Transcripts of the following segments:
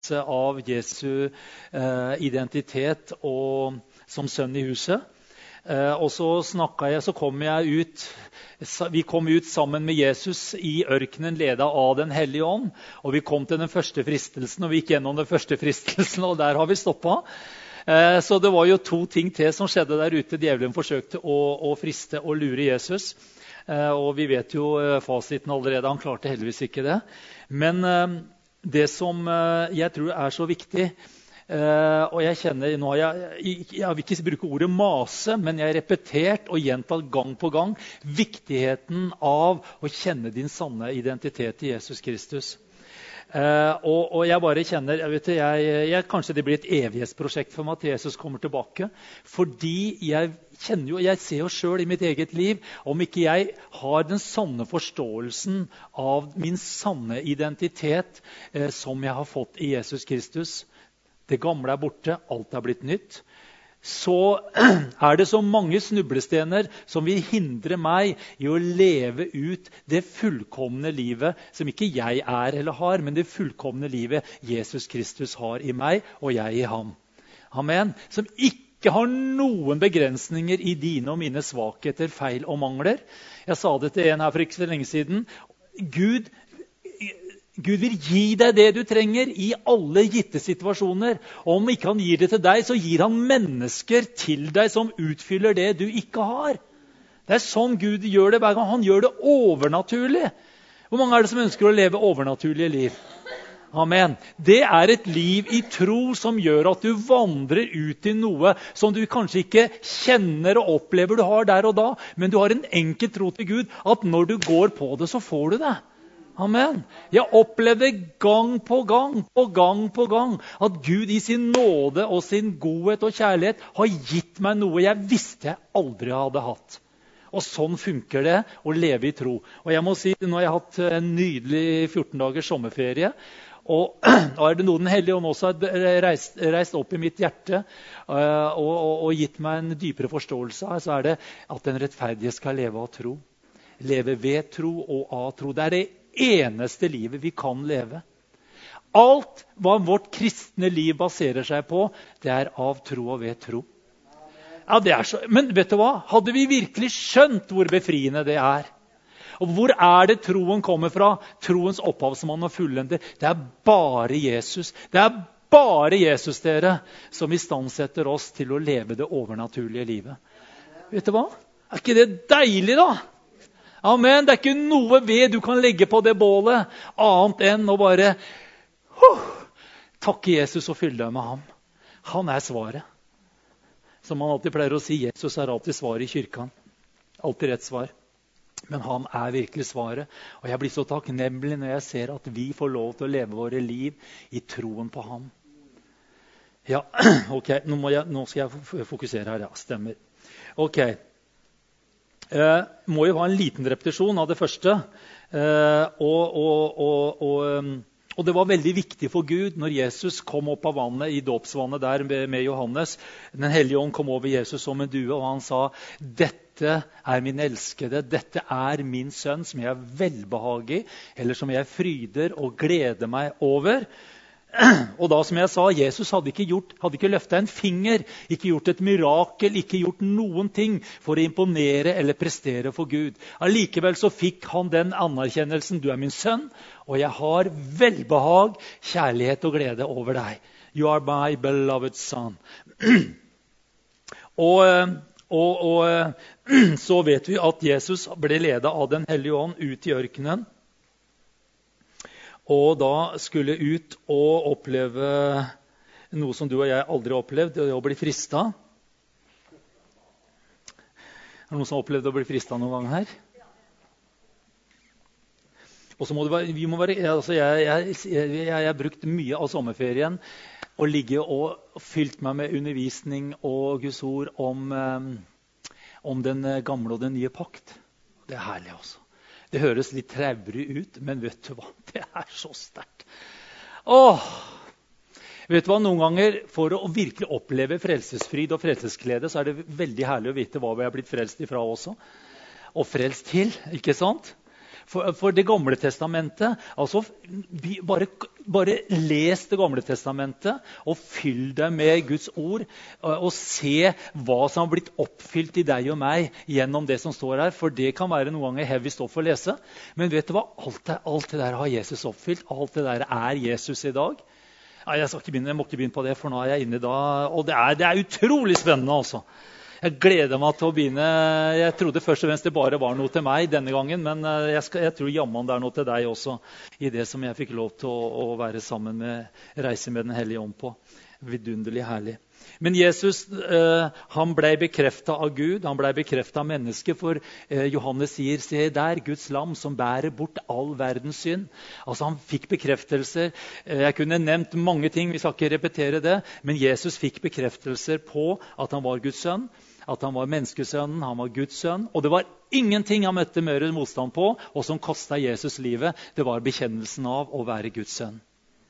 av Jesu identitet og som sønn i huset. Og så kom jeg ut, vi kom ut sammen med Jesus i ørkenen ledet av den hellige ånd, og vi kom til den første fristelsen, og vi gikk gjennom den første fristelsen, og der har vi stoppet. Så det var jo 2 ting til som skjedde der ute. Djevelen forsøkte å friste og lure Jesus, og vi vet jo fasiten allerede, han klarte heldigvis ikke det. Men det som jeg tror er så viktig, og jeg kjenner nå, jeg vil ikke bruke ordet mase, men jeg har repetert og gjentatt gang på gang viktigheten av å kjenne din sanne identitet i Jesus Kristus. Og jeg bare kjenner, kanskje det blir et evighetsprosjekt for meg at Jesus kommer tilbake, fordi jeg kjenner jo, jeg ser jo selv i mitt eget liv, om ikke jeg har den sanne forståelsen av min sanne identitet som jeg har fått i Jesus Kristus. Det gamle er borte, alt er blitt nytt. Så er det så mange snublestener som vil hindre meg i å leve ut det fullkomne livet som ikke jeg er eller har, men det fullkomne livet Jesus Kristus har i meg og jeg i ham. Amen. Som ikke har noen begrensninger i dine og mine svakheter, feil og mangler. Jeg sa det til en her for ikke så lenge siden. Gud vil gi deg det du trenger i alle gitte situasjoner. Og om ikke han gir det til deg, så gir han mennesker til deg som utfyller det du ikke har. Det er sånn Gud gjør det hver gang. Han gjør det overnaturlig. Hvor mange er det som ønsker å leve overnaturlige liv? Amen. Det er et liv i tro som gjør at du vandrer ut i noe som du kanskje ikke kjenner og opplever du har der og da, men du har en enkel tro til Gud at når du går på det, så får du det. Amen. Jeg opplevde gang på gang at Gud i sin nåde og sin godhet og kjærlighet har gitt meg noe jeg visste jeg aldri hadde hatt. Og sånn funker det å leve i tro. Og jeg må si, nå har jeg hatt en nydelig 14 dagers sommerferie, og da er det noe den hellige ånd også har reist opp i mitt hjerte og gitt meg en dypere forståelse av, så er det at den rettferdige skal leve av tro. Leve ved tro og av tro. Det er det eneste livet vi kan leve. Alt hva vårt kristne liv baserer seg på, det er av tro og ved tro. Ja, det er så. Men vet du hva? Hadde vi virkelig skjønt hvor befriende det er? Og hvor er det troen kommer fra? Troens opphavsmann og fullender. Det er bare Jesus. Det er bare Jesus, dere, som istandsetter oss til å leve det overnaturlige livet. Vet du hva? Er ikke det deilig da? Amen. Det er ikke noe ved du kan legge på det bålet, annet enn å bare takke Jesus og fylle deg med ham. Han er svaret. Som man alltid pleier å si, Jesus er alltid svaret i kyrkan. Alltid rett svar. Men han er virkelig svaret. Og jeg blir så takknemlig når jeg ser at vi får lov til å leve våre liv i troen på ham. Ja, ok. Nå skal jeg fokusere her. Ja, stemmer. Ok. Må jo ha en liten repetisjon av det første. Og det var veldig viktig for Gud når Jesus kom opp av vannet i dåpsvannet der med Johannes. Den hellige ånd kom over Jesus som en due, og han sa, dette er min elskede, dette er min sønn som jeg er velbehag i, eller som jeg fryder og gleder meg over. Og da, som jeg sa, Jesus hadde ikke løftet en finger, ikke gjort et mirakel, ikke gjort noen ting for å imponere eller prestere for Gud. Allikevel så fikk han den anerkjennelsen, du er min sønn, og jeg har velbehag, kjærlighet og glede over deg. You are my beloved son. Og så vet vi at Jesus ble ledet av den hellige ånd ut i ørkenen, og da skulle ut og oppleve noe som du og jeg aldri har opplevd, det å bli fristet. Er det noen som har opplevd å bli fristet noen gang her? Og så må det være, jeg har brukt mye av sommerferien og ligge og fylt meg med undervisning og Guds ord om den gamle og den nye pakt. Det er herlig også. Det høres litt traurig ut, men vet du hva? Det er så sterkt. Vet du hva? Noen ganger, for å virkelig oppleve frelsesfryd og frelsesglede, så er det veldig herlig å vite hva vi har blitt frelst ifra også. Og frelst til, ikke sant? For det gamle testamentet, altså bare les det gamle testamentet og fyll det med Guds ord og se hva som har blitt oppfylt i deg og meg gjennom det som står her, for det kan være noen ganger heavy stoff å lese. Men vet du hva? Alt det der har Jesus oppfylt. Alt det der er Jesus i dag. Nei, jeg må ikke begynne på det, for nå er jeg inne da. Og det er utrolig spennende altså. Jeg gleder meg til å begynne. Jeg trodde først og fremst det bare var noe til meg denne gangen, men jeg tror jammen det er noe til deg også, i det som jeg fikk lov til å være sammen med, reise med den hellige ånd på. Vidunderlig herlig. Men Jesus, han ble bekreftet av Gud, han ble bekreftet av mennesket, for Johannes sier, se der, Guds lam som bærer bort all verdens synd. Altså han fikk bekreftelser. Jeg kunne nevnt mange ting, vi skal ikke repetere det, men Jesus fikk bekreftelser på at han var Guds sønn, at han var menneskesønnen, han var Guds sønn, og det var ingenting han møtte mer motstand på, og som kostet Jesus livet. Det var bekjennelsen av å være Guds sønn.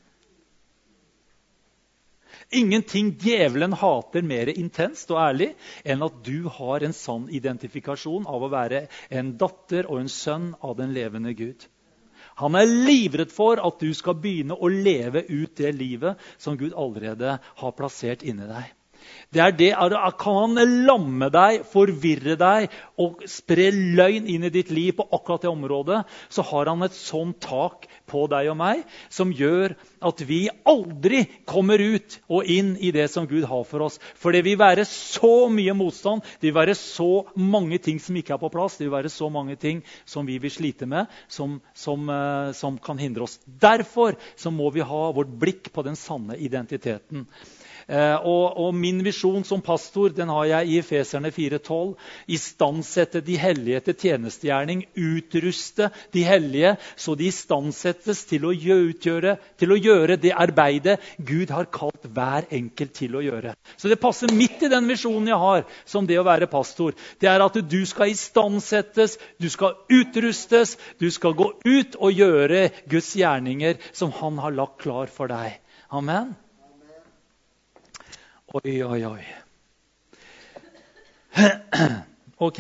Ingenting djevelen hater mer intenst og ærlig enn at du har en sann identifikasjon av å være en datter og en sønn av den levende Gud. Han er livredd for at du skal begynne å leve ut det livet som Gud allerede har plassert inni deg. Kan han lamme deg, forvirre deg og spre løgn inn i ditt liv på akkurat det området, så har han et sånt tak på deg og meg som gjør at vi aldri kommer ut og inn i det som Gud har for oss. For det vil være så mye motstand, det vil være så mange ting som ikke er på plass, det vil være så mange ting som vi vil slite med, som kan hindre oss. Derfor så må vi ha vårt blikk på den sanne identiteten. Og min visjon som pastor, den har jeg i Efeserne 4:12. Istandsette de hellige til tjenestegjerning, utruste de hellige, så de istandsettes til å gjøre det arbeidet Gud har kalt hver enkelt til å gjøre. Så det passer midt i den visjonen jeg har som det å være pastor. Det er at du skal istandsettes, du skal utrustes, du skal gå ut og gjøre Guds gjerninger som han har lagt klar for deg. Amen. Oi, oi, oi. Ok.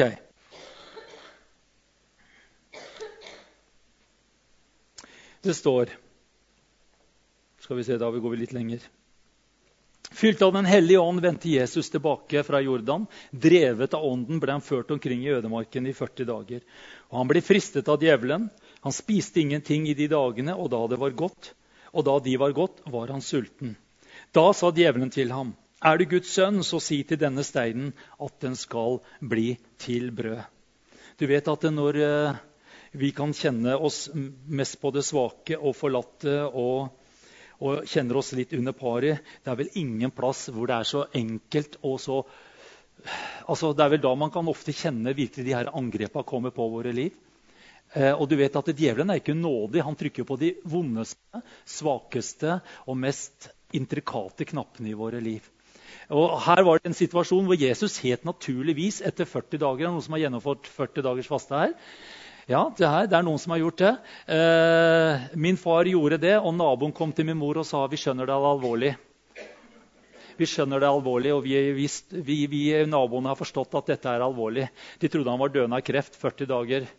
Det står, skal vi se, da går vi litt lenger. Fylt av den hellige ånd vendte Jesus tilbake fra Jordan. Drevet av ånden ble han ført omkring i ødemarken i 40 dager. Og han ble fristet av djevelen. Han spiste ingenting i de dagene, og da de var gått, var han sulten. Da sa djevelen til ham, er du Guds sønn, så si til denne steinen at den skal bli til brød. Du vet at når vi kan kjenne oss mest på det svake og forlatte og kjenner oss litt under paret, det er vel ingen plass hvor det er så enkelt og så... Altså, det er vel da man kan ofte kjenne virkelig de her angrepene komme på våre liv. Og du vet at djevelen er ikke nådig, han trykker på de vondeste, svakeste og mest intrikate knappene i våre liv. Og her var det en situasjon hvor Jesus helt naturligvis etter 40 dager, noen som har gjennomført 40 dagers faste her. Ja, det er noen som har gjort det. Min far gjorde det, og naboen kom til min mor og sa, vi skjønner det er alvorlig. Vi skjønner det er alvorlig, og vi naboene har forstått at dette er alvorlig. De trodde han var døende av kreft 40 dager.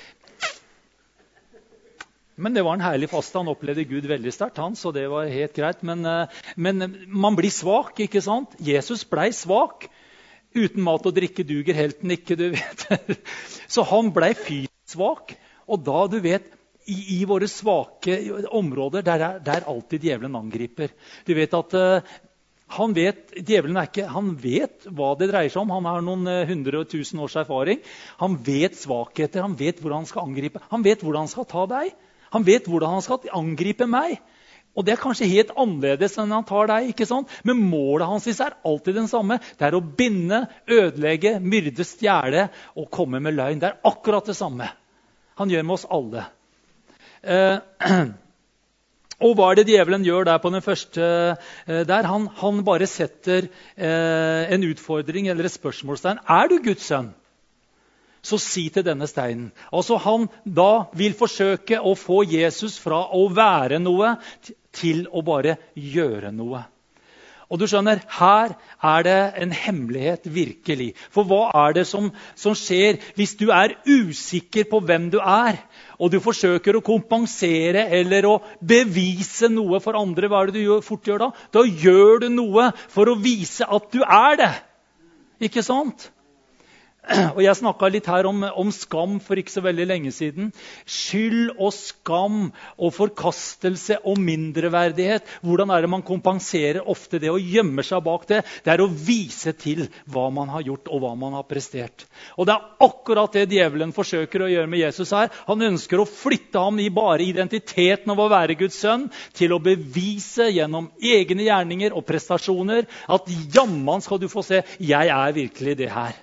Men det var en herlig faste. Han opplevde Gud veldig sterkt, så det var helt greit. Men man blir svak, ikke sant? Jesus ble svak. Uten mat og drikke duger helten ikke, du vet. Så han ble fysisk svak. Og da, du vet, i våre svake områder, der alltid djevelen angriper. Du vet at han vet hva det dreier seg om. Han har noen 100 000 års erfaring. Han vet svakheter, han vet hvordan han skal angripe. Han vet hvordan han skal ta deg. Han vet hvordan han skal angripe meg. Og det er kanskje helt annerledes enn han tar deg, ikke sant? Men målet hans er alltid den samme. Det er å binde, ødelegge, myrde, stjele og komme med løgn. Det er akkurat det samme. Han gjør med oss alle. Og hva er det djevelen gjør der på den første der? Han bare setter en utfordring eller et spørsmålstegn. Er du Guds sønn? Så si til denne steinen. Altså han da vil forsøke å få Jesus fra å være noe til å bare gjøre noe. Og du skjønner, her det en hemmelighet virkelig. For hva det som skjer hvis du usikker på hvem du og du forsøker å kompensere eller å bevise noe for andre? Hva det du fort gjør da? Da gjør du noe for å vise at du det. Ikke sant? Og jeg snakket litt her om skam for ikke så veldig lenge siden. Skyld og skam og forkastelse og mindreverdighet. Hvordan det man kompenserer ofte det og gjemmer seg bak det? Det å vise til hva man har gjort og hva man har prestert. Og det akkurat det djevelen forsøker å gjøre med Jesus her. Han ønsker å flytte ham i bare identiteten av å være Guds sønn til å bevise gjennom egne gjerninger og prestasjoner at jammen skal du få se, jeg virkelig det her.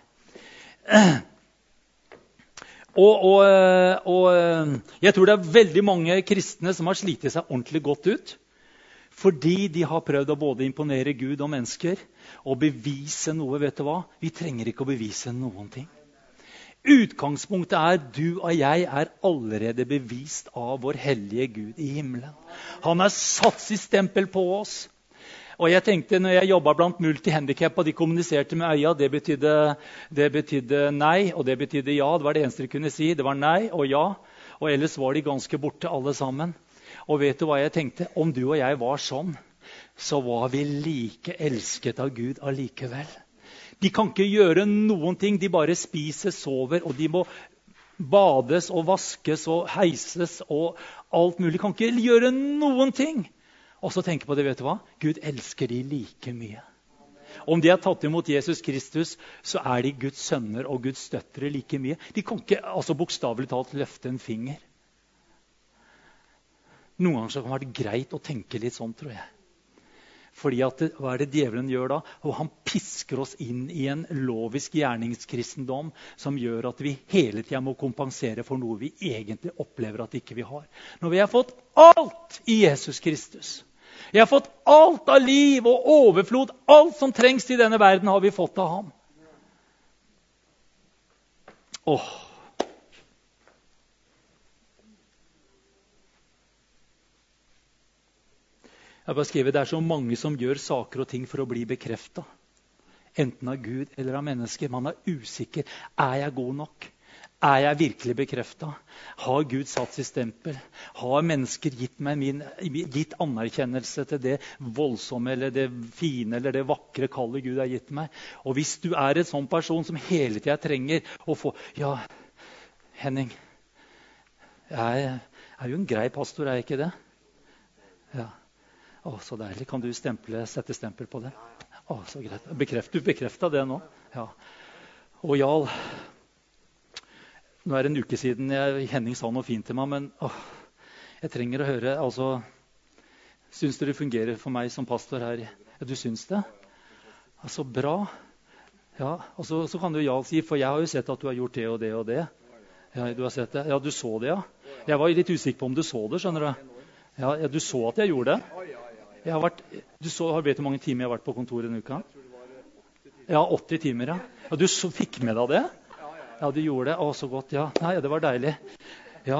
Og jeg tror det veldig mange kristne som har slitt seg ordentlig godt ut fordi de har prøvd å både imponere Gud og mennesker og bevise noe. Vet du hva? Vi trenger ikke å bevise noen ting. Utgangspunktet du og jeg allerede bevist av vår hellige Gud i himmelen. Han har satt sitt stempel på oss. Og jeg tenkte, når jeg jobbet blant multihandicap, og de kommuniserte med øya, det betydde nei, og det betydde ja. Det var det eneste de kunne si. Det var nei og ja, og ellers var de ganske borte alle sammen. Og vet du hva jeg tenkte? Om du og jeg var sånn, så var vi like elsket av Gud allikevel. De kan ikke gjøre noen ting, de bare spiser, sover, og de må bades og vaskes og heises og alt mulig. De kan ikke gjøre noen ting. Og så tenk på det, vet du hva? Gud elsker de like mye. Om de har tatt imot Jesus Kristus, så de Guds sønner og Guds døtre like mye. De kan ikke bokstavelig talt løfte en finger. Noen ganger så kan det være greit å tenke litt sånn, tror jeg. Fordi hva det djevelen gjør da? Og han pisker oss inn i en lovisk gjerningskristendom som gjør at vi hele tiden må kompensere for noe vi egentlig opplever at ikke vi har. Når vi har fått alt i Jesus Kristus, vi har fått alt av liv og overflod, alt som trengs i denne verden har vi fått av ham. Jeg bare skriver, det så mange som gjør saker og ting for å bli bekreftet. Enten av Gud eller av mennesker. Man usikker. Jeg god nok? Jeg virkelig bekreftet? Har Gud satt sitt stempel? Har mennesker gitt anerkjennelse til det voldsomme eller det fine eller det vakre kallet Gud har gitt meg? Og hvis du en sånn person som hele tiden trenger å få... Ja, Henning, jeg jo en grei pastor, ikke det? Ja. Så deilig. Kan du sette stempel på det? Så greit. Du bekreftet det nå? Ja. Og Jarl, nå det en uke siden Henning sa noe fint til meg, men jeg trenger å høre, syns du det fungerer for meg som pastor her? Ja, du syns det? Bra. Ja, og så kan du Jarl si, for jeg har jo sett at du har gjort det og det og det. Ja, du har sett det? Ja, du så det, ja. Jeg var litt usikker på om du så det, skjønner du? Ja, du så at jeg gjorde det? Vet du hvor mange timer jeg har vært på kontoret en uke? Ja, 80 timer, ja. Ja, du fikk med deg det? Ja, du gjorde det. Så godt, ja. Nei, det var deilig. Ja,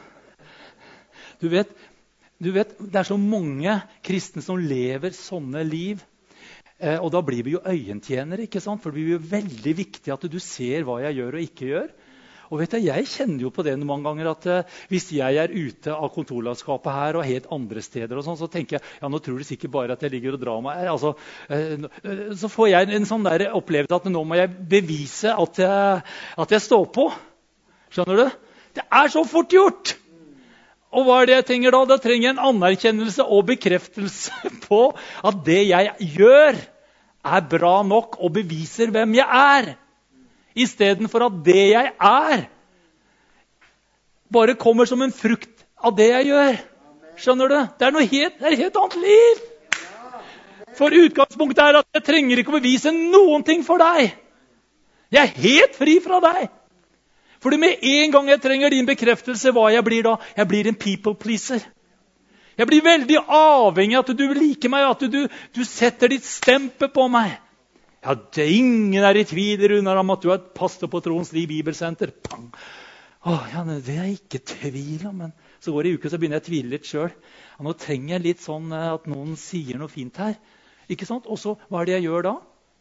Du vet, det så mange kristne som lever sånne liv. Og da blir vi jo øyentjenere, ikke sant? For det blir jo veldig viktig at du ser hva jeg gjør og ikke gjør. Og vet du, jeg kjenner jo på det mange ganger at hvis jeg ute av kontorlandskapet her og helt andre steder, og sånn, så tenker jeg, ja, nå tror de sikkert bare at jeg ligger og drar meg. Så får jeg en sånn der opplevelse at nå må jeg bevise at jeg står på. Skjønner du? Det så fort gjort! Og hva det jeg trenger da? Da trenger jeg en anerkjennelse og bekreftelse på at det jeg gjør bra nok og beviser hvem jeg I stedet for at det jeg bare kommer som en frukt av det jeg gjør. Skjønner du? Det noe helt annet liv. For utgangspunktet at jeg trenger ikke å bevise noen ting for deg. Jeg helt fri fra deg. Fordi med en gang jeg trenger din bekreftelse, hva jeg blir da? Jeg blir en people pleaser. Jeg blir veldig avhengig av at du liker meg, at du setter ditt stempel på meg. Ja, det ingen I tvil Runar om at du pastor på Troens Liv Bibelsenter. Pang! Ja, det ikke tvil om, men så går det I uke, så begynner jeg å tvile litt selv. Ja, nå trenger jeg litt sånn at noen sier noe fint her. Ikke sant? Og så, hva er det jeg gjør da?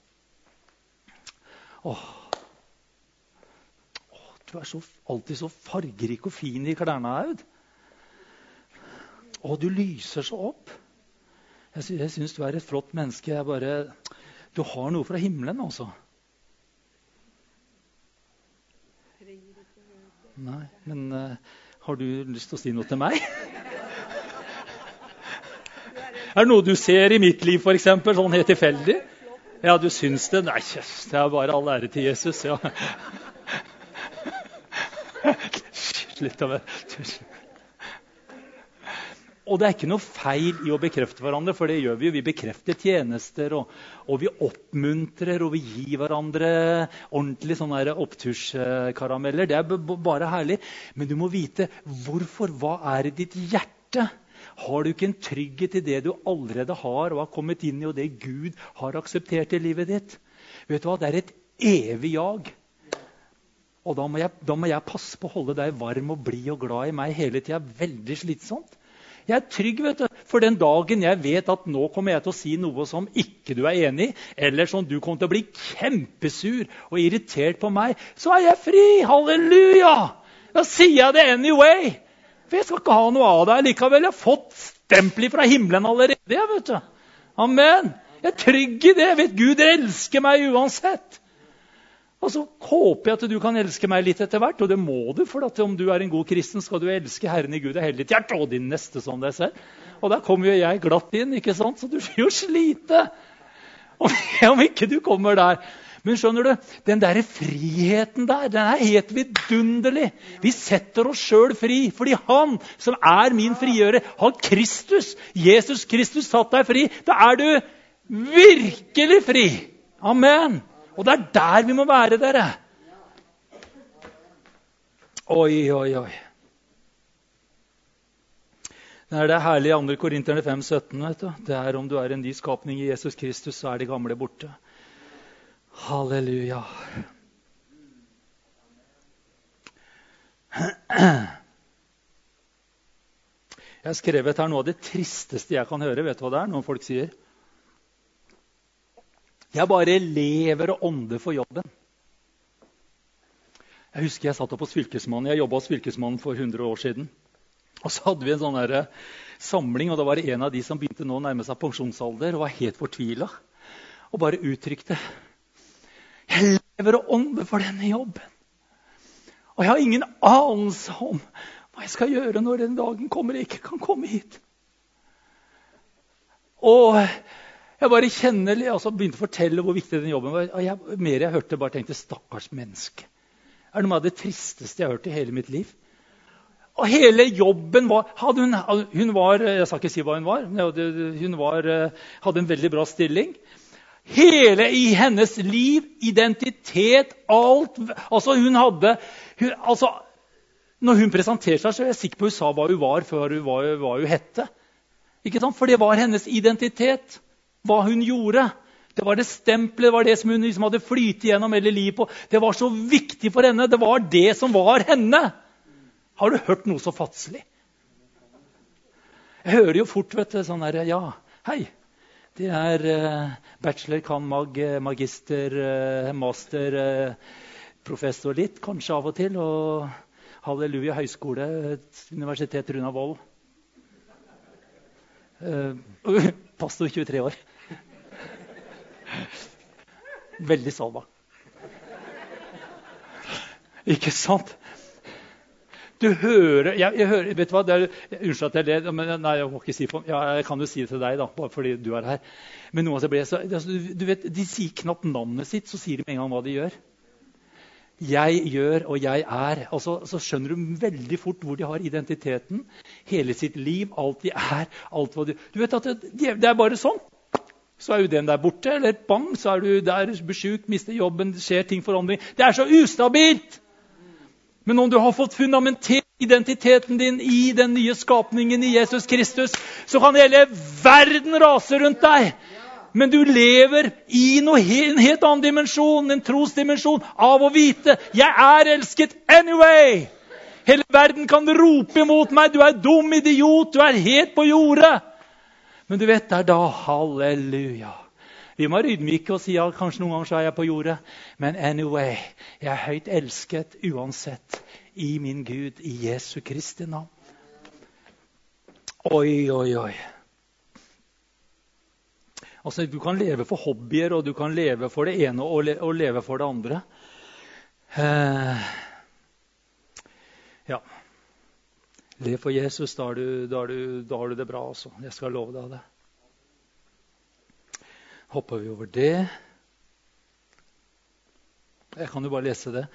Du er alltid så fargerik og fin i klærne, Aud. Du lyser så opp. Jeg synes du er et flott menneske. Du har noe fra himmelen, altså. Nei, men har du lyst til å si noe til meg? Er det noe du ser i mitt liv, for eksempel, sånn helt tilfeldig? Ja, du syns det? Nei, det er bare all ære til Jesus, ja. Slutt å være. Og det er ikke noe feil i å bekrefte hverandre, for det gjør vi jo. Vi bekrefter tjenester, og vi oppmuntrer, og vi gir hverandre ordentlig sånne oppturskarameller. Det er bare herlig. Men du må vite, hvorfor? Hva er i ditt hjerte? Har du ikke en trygghet i det du allerede har, og har kommet inn i, og det Gud har akseptert i livet ditt? Vet du hva? Det er et evig jag. Og da må jeg passe på å holde deg varm og blid og glad i meg hele tiden. Veldig slitsomt. Jeg er trygg, vet du, for den dagen jeg vet at nå kommer jeg til å si noe som ikke du er enig i, eller som du kommer til å bli kjempesur og irritert på meg, så er jeg fri. Halleluja! Da sier jeg det anyway. For jeg skal ikke ha noe av deg likevel. Jeg har fått stempler fra himmelen allerede, jeg, vet du. Amen. Jeg er trygg i det. Jeg vet Gud elsker meg uansett. Og så håper jeg at du kan elske meg litt etter hvert, og det må du, for at om du er en god kristen, skal du elske Herren i Gud av hele ditt hjerte, og din neste som deg selv. Og der kommer jo jeg glatt inn, ikke sant? Så du vil jo slite om ikke du kommer der. Men skjønner du, den der friheten der, den er helt vidunderlig. Vi setter oss selv fri, fordi han som er min frigjører, har Kristus, Jesus Kristus, satt deg fri. Da er du virkelig fri. Amen. Og det er der vi må være, dere. Oi, oi, oi. Det er det herlige 2. Korinterne 5,17, vet du. Det er om du er en ny skapning i Jesus Kristus, så er det gamle borte. Halleluja. Jeg har skrevet her noe av det tristeste jeg kan høre. Vet du hva det er? Noen folk sier. Jeg bare lever og ånder for jobben. Jeg husker jeg satt opp hos fylkesmannen. Jeg jobbet hos fylkesmannen for 100 år siden. Og så hadde vi en sånn samling, og da var det en av de som begynte nå å nærme seg pensjonsalder, og var helt fortvilet. Og bare uttrykte, jeg lever og ånder for denne jobben. Og jeg har ingen anelse om hva jeg skal gjøre når den dagen kommer jeg ikke kan komme hit. Og jeg bare kjenner, altså begynte å fortelle hvor viktig den jobben var. Og mer jeg hørte, bare tenkte, stakkars menneske. Det er noe av det tristeste jeg har hørt i hele mitt liv. Og hele jobben var, hun var, jeg skal ikke si hva hun var, hun hadde en veldig bra stilling. Hele i hennes liv, identitet, alt, altså når hun presenterte seg, så er jeg sikker på hun sa hva hun var før hva hun hette. Ikke sant? For det var hennes identitet. Hva hun gjorde. Det var det stempelet, det var det som hun liksom hadde flytet gjennom hele livet på. Det var så viktig for henne. Det var det som var henne. Har du hørt noe så fatselig? Jeg hører jo fort, vet du, sånn her, ja, hei. Det er bachelor, kan magister, master, professor litt, kanskje av og til, og halleluja, høyskole, universitet Runa Vold. Pastor 23 år. Veldig salva. Ikke sant? Du hører, jeg hører, vet du hva, unnskyld at jeg ler, men nei, jeg må ikke si for, ja, jeg kan jo si det til deg da, bare fordi du er her. Men noen ble så, du vet, de sier knapt navnet sitt, så sier de med en gang hva de gjør. Jeg gjør, og jeg er. Altså, så skjønner du veldig fort hvor de har identiteten, hele sitt liv, alt de er, alt hva du vet at det er bare sånn. Så er jo den der borte, eller bang, så er du der, blir syk, mister jobben, det skjer ting forandring. Det er så ustabilt! Men om du har fått fundamentert identiteten din i den nye skapningen i Jesus Kristus, så kan hele verden rase rundt deg. Men du lever i en helt annen dimensjon, en trosdimensjon, av å vite, jeg er elsket anyway. Hele verden kan rope imot meg, du er dum idiot, du er helt på jordet. Men du vet, det er da halleluja. Vi må være ydmyke og si ja, kanskje noen ganger så er jeg på jordet. Men anyway, jeg er høyt elsket uansett i min Gud, i Jesu Kristi navn. Oi, oi, oi. Altså, du kan leve for hobbyer, og du kan leve for det ene og leve for det andre. Ja. Lev for Jesus, da har du det bra også. Jeg skal love deg det. Hopper vi over det. Jeg kan jo bare lese det.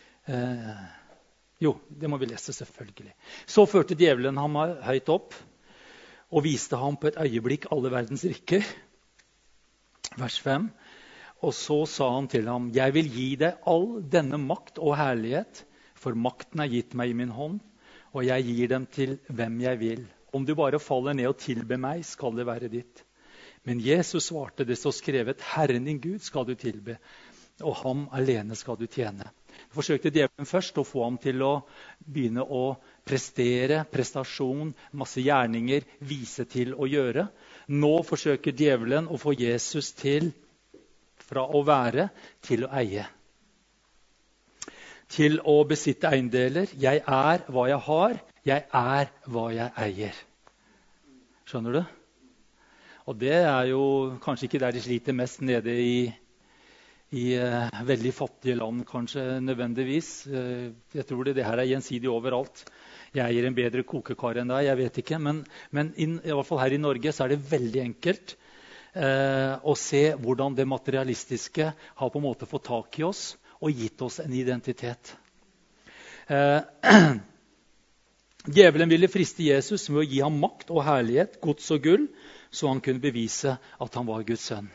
Jo, det må vi lese selvfølgelig. Så førte djevelen ham høyt opp og viste ham på et øyeblikk alle verdens riker. Vers 5. Og så sa han til ham, jeg vil gi deg all denne makt og herlighet, for makten er gitt meg i min hånd, og jeg gir dem til hvem jeg vil. Om du bare faller ned og tilber meg, skal det være ditt. Men Jesus svarte, det står skrevet, Herren din Gud skal du tilbe, og ham alene skal du tjene. Forsøkte djevelen først å få ham til å begynne å prestere, prestasjon, masse gjerninger, vise til å gjøre. Nå forsøker djevelen å få Jesus til, fra å være, til å eie. Til å besitte eiendeler. Jeg er hva jeg har, jeg er hva jeg eier. Skjønner du? Og det er jo kanskje ikke der de sliter mest nede i veldig fattige land, kanskje nødvendigvis. Jeg tror det her er gjensidig overalt. Jeg eier en bedre kokekar enn deg, jeg vet ikke. Men i hvert fall her i Norge så er det veldig enkelt å se hvordan det materialistiske har på en måte fått tak i oss og gitt oss en identitet. Djevelen ville friste Jesus med å gi ham makt og herlighet, gods og gull, så han kunne bevise at han var Guds sønn.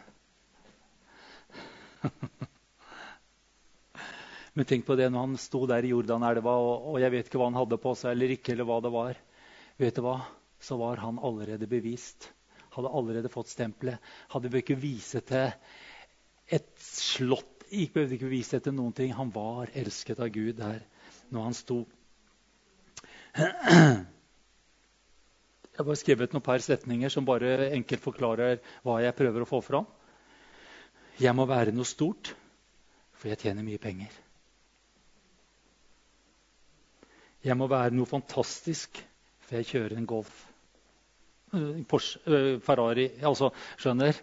Men tenk på det når han sto der i Jordanelva, og jeg vet ikke hva han hadde på seg eller ikke, eller hva det var. Vet du hva? Så var han allerede bevist. Hadde allerede fått stempelet. Hadde vi ikke vise til et slott, ikke behøvde ikke vise til noen ting. Han var elsket av Gud der når han sto. Jeg har bare skrevet noen par setninger som bare enkelt forklarer hva jeg prøver å få fram. Jeg må være noe stort, for jeg tjener mye penger. Jeg må være noe fantastisk, for jeg kjører en Golf. Porsche, Ferrari, altså, skjønner.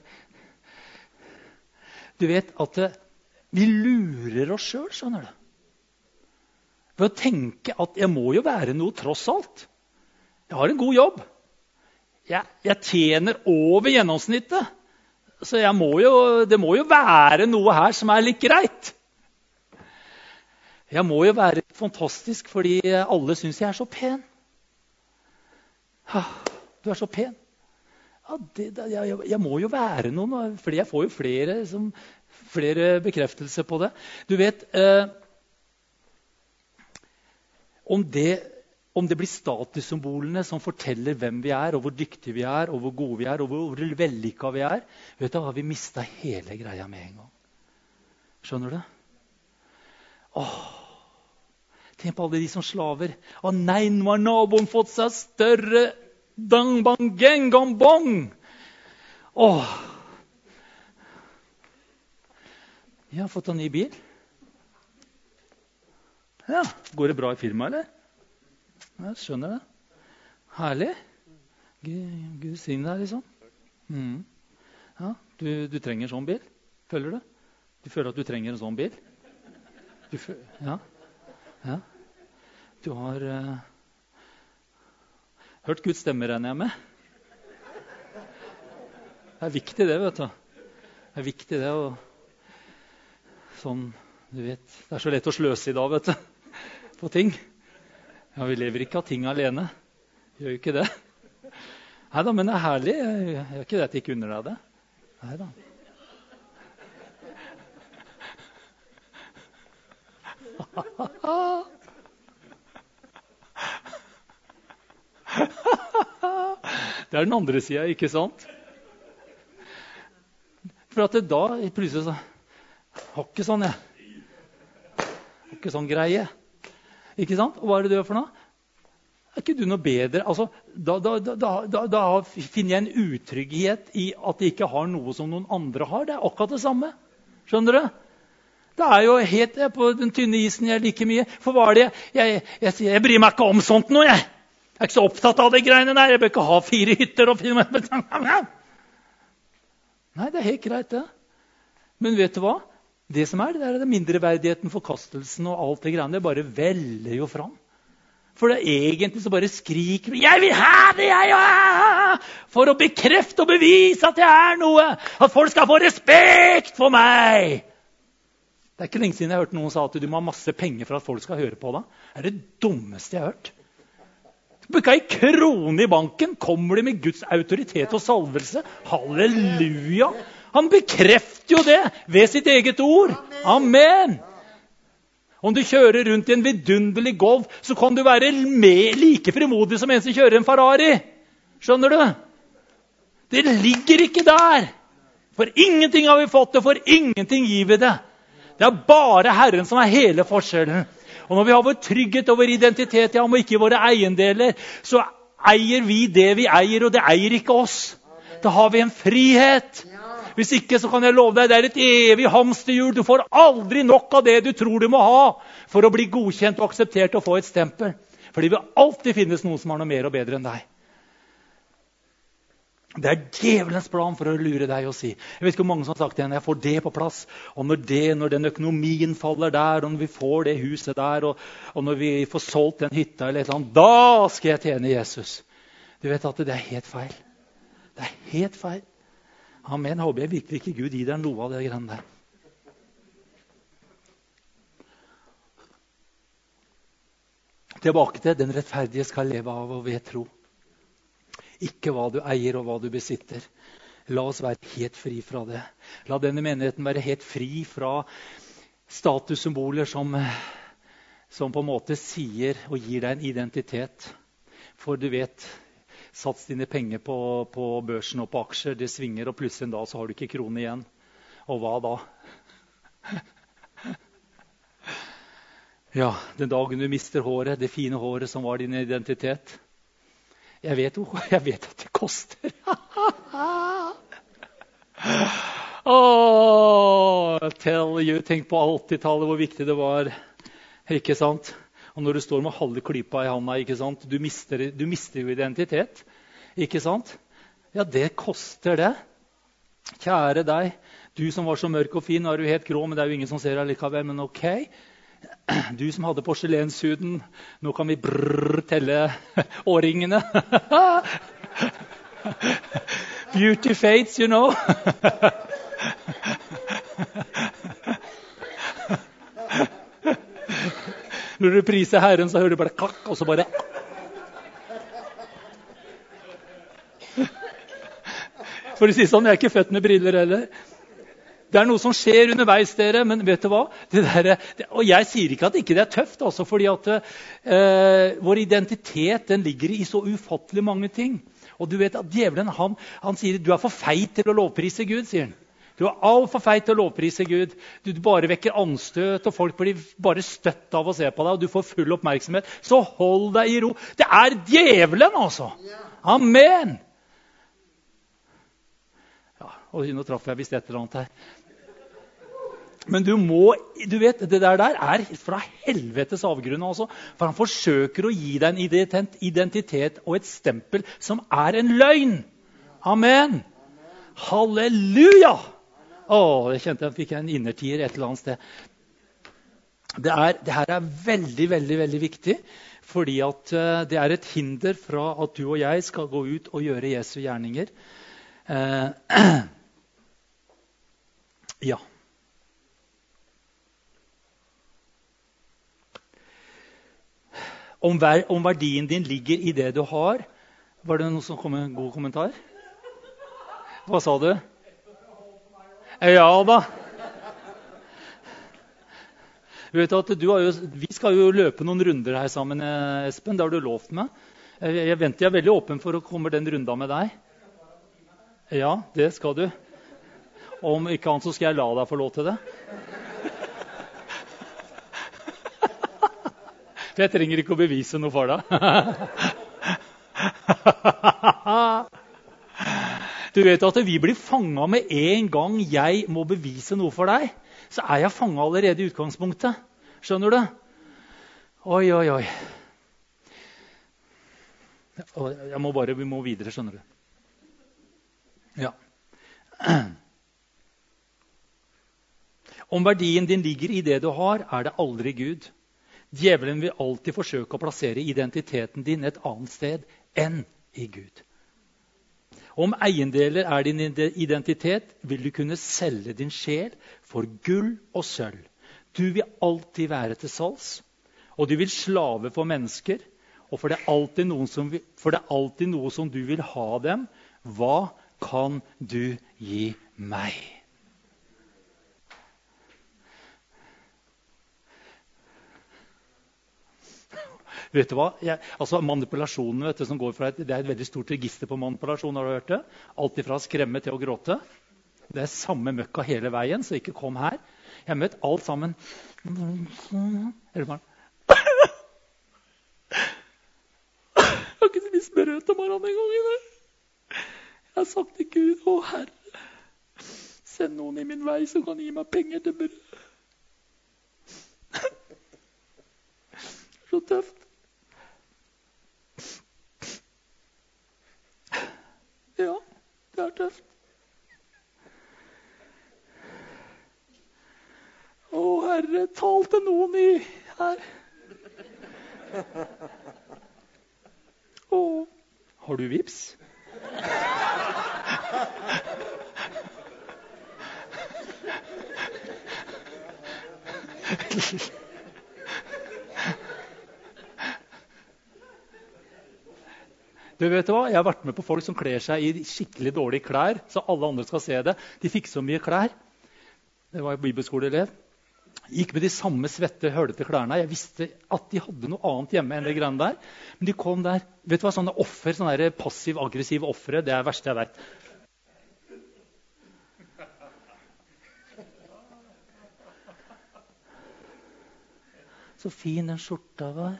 Du vet at vi lurer oss selv, skjønner du. Ved å tenke at jeg må jo være noe tross alt. Jeg har en god jobb. Jeg tjener over gjennomsnittet. Så det må jo være noe her som er litt greit. Jeg må jo være fantastisk fordi alle synes jeg er så pen. Du er så pen. Ja, jeg må jo være noe, fordi jeg får jo flere bekreftelser på det. Du vet, om det blir statussymbolene som forteller hvem vi er, og hvor dyktige vi er, og hvor gode vi er, og hvor vellykka vi er, vet du, har vi mistet hele greia med en gang. Skjønner du? Tenk på alle de som slaver. Nei, nå har naboen fått seg større dang, bang, geng, gong, bong. Jeg har fått en ny bil. Ja, går det bra i firmaet, eller? Jeg skjønner det. Herlig. Gud signe deg, liksom. Ja, du trenger en sånn bil. Føler du? Du føler at du trenger en sånn bil? Ja. Du har hørt Guds stemme, regner jeg med. Det er viktig det, vet du. Det er viktig det. Sånn, du vet, det er så lett å sløse i dag, vet du. På ting. Ja, vi lever ikke av ting alene. Gjør jo ikke det. Neida, men det er herlig. Jeg gjør ikke det at jeg ikke unner deg det. Neida. Det er den andre siden, ikke sant? For at det da plutselig så har ikke sånn, jeg. Har ikke sånn greie. Ikke sant? Og hva er det du gjør for noe? Er ikke du noe bedre? Altså, da finner jeg en utrygghet i at de ikke har noe som noen andre har. Det er akkurat det samme. Skjønner du? Det er jo helt på den tynne isen jeg liker mye. For hva er det? Jeg bryr meg ikke om sånt noe, jeg. Jeg er ikke så opptatt av de greiene der. Jeg bør ikke ha 4 hytter. Nei, det er helt greit, det. Men vet du hva? Det som er, det er mindreverdigheten, forkastelsen og alt det greiene. Det bare veller jo fram. For det er egentlig så bare skriker vi, jeg vil ha det, for å bekrefte og bevise at jeg er noe. At folk skal få respekt for meg. Det er ikke lenge siden jeg hørte noen sa at du må ha masse penger for at folk skal høre på deg. Det er det dummeste jeg har hørt. Du bruker en krone i banken, kommer de med Guds autoritet og salvelse. Halleluja! Han bekrefter jo det ved sitt eget ord. Amen! Om du kjører rundt i en vidunderlig Golf, så kan du være like frimodig som en som kjører en Ferrari. Skjønner du? Det ligger ikke der. For ingenting har vi fått det, for ingenting gir vi det. Det er bare Herren som er hele forskjellen. Og når vi har vår trygghet og vår identitet i ham, og ikke våre eiendeler, så eier vi det vi eier, og det eier ikke oss. Da har vi en frihet. Hvis ikke, så kan jeg love deg, det er et evig hamsterhjul. Du får aldri nok av det du tror du må ha for å bli godkjent og akseptert og få et stempel. For det vil alltid finnes noen som har noe mer og bedre enn deg. Det er djevelens plan for å lure deg og si, jeg vet ikke hvor mange som har sagt det, jeg får det på plass, og når den økonomien faller der, og når vi får det huset der, og når vi får solgt den hytta eller et eller annet, da skal jeg tjene Jesus. Du vet at det er helt feil. Det er helt feil. Amen. Håper jeg virkelig ikke Gud gir deg noe av det greiene der. Tilbake til den rettferdige skal leve av og ved tro. Ikke hva du eier og hva du besitter. La oss være helt fri fra det. La denne menigheten være helt fri fra statussymboler som på en måte sier og gir deg en identitet. For du vet, sats dine penger på børsen og på aksjer, det svinger, og plutselig en dag så har du ikke krone igjen. Og hva da? Ja, den dagen du mister håret, det fine håret som var din identitet. Jeg vet at det koster. Tell you, tenk på 80-tallet, hvor viktig det var. Ikke sant? Og når du står med halve klypa i handa, ikke sant? Du mister jo identitet. Ikke sant? Ja, det koster det. Kjære deg, du som var så mørk og fin, nå er du helt grå, men det er jo ingen som ser deg likevel, men ok. Du som hadde porselenshuden, nå kan vi telle årringene. Beauty fades, you know. Når du priser Herren, så hører du bare klakk, og så bare... For å si sånn, jeg er ikke født med briller heller. Det er noe som skjer underveis, dere, men vet du hva? Og jeg sier ikke at ikke det er tøft, altså, fordi at vår identitet, den ligger i så ufattelig mange ting. Og du vet at djevelen, han sier, du er for feit til å lovprise Gud, sier han. Du er alt for feit til å lovprise Gud. Du bare vekker anstøt, og folk blir bare støtt av å se på deg, og du får full oppmerksomhet. Så hold deg i ro. Det er djevelen, altså. Amen. Ja, og nå traff jeg visst et eller annet her. Men du vet, det der er fra helvetes avgrunn, altså. For han forsøker å gi deg en identitet og et stempel som er en løgn. Amen. Halleluja! Jeg kjente jeg fikk en innertier et eller annet sted. Det her er veldig, veldig, veldig viktig, fordi at det er et hinder fra at du og jeg skal gå ut og gjøre Jesu gjerninger. Ja. Om verdien din ligger i det du har. Var det noen som kom med en god kommentar? Hva sa du? Ja da. Vet du at vi skal jo løpe noen runder her sammen, Espen. Det har du lovt meg. Jeg er veldig åpen for å komme den runda med deg. Ja, det skal du. Om ikke annet så skal jeg la deg få lov til det. For jeg trenger ikke å bevise noe for deg. Du vet at vi blir fanget med en gang jeg må bevise noe for deg. Så er jeg fanget allerede i utgangspunktet. Skjønner du? Oi, oi, oi. Vi må videre, skjønner du. Ja. Om verdien din ligger i det du har, er det aldri Gud. Djevelen vil alltid forsøke å plassere identiteten din et annet sted enn i Gud. Om eiendeler er din identitet, vil du kunne selge din sjel for gull og sølv. Du vil alltid være til salgs, og du vil slave for mennesker, og for det er alltid noe som du vil ha dem. Hva kan du gi meg? Vet du hva? Manipulasjonen som går fra det er et veldig stort register på manipulasjon. Har du hørt det? Alt ifra å skremme til å gråte. Det er samme møkka hele veien, så ikke kom her. Jeg har møtt alt sammen. Jeg har ikke spist brød til morgenen en gang. Jeg har sagt til Gud, å Herre, send noen i min vei som kan gi meg penger til brød. Så tøft. Ja, det er tøft. Å, Herre, tal til noen her. Å, har du vips? Du vet hva? Jeg har vært med på folk som kler seg i skikkelig dårlige klær, så alle andre skal se det. De fikk så mye klær. Det var en bibelskoleelev. Gikk med de samme svette, hølete klærne. Jeg visste at de hadde noe annet hjemme enn det greiene der. Men de kom der. Vet du hva? Sånne offer, sånne passiv-aggressive offere, det er det verste jeg vet. Så fin den skjorta var.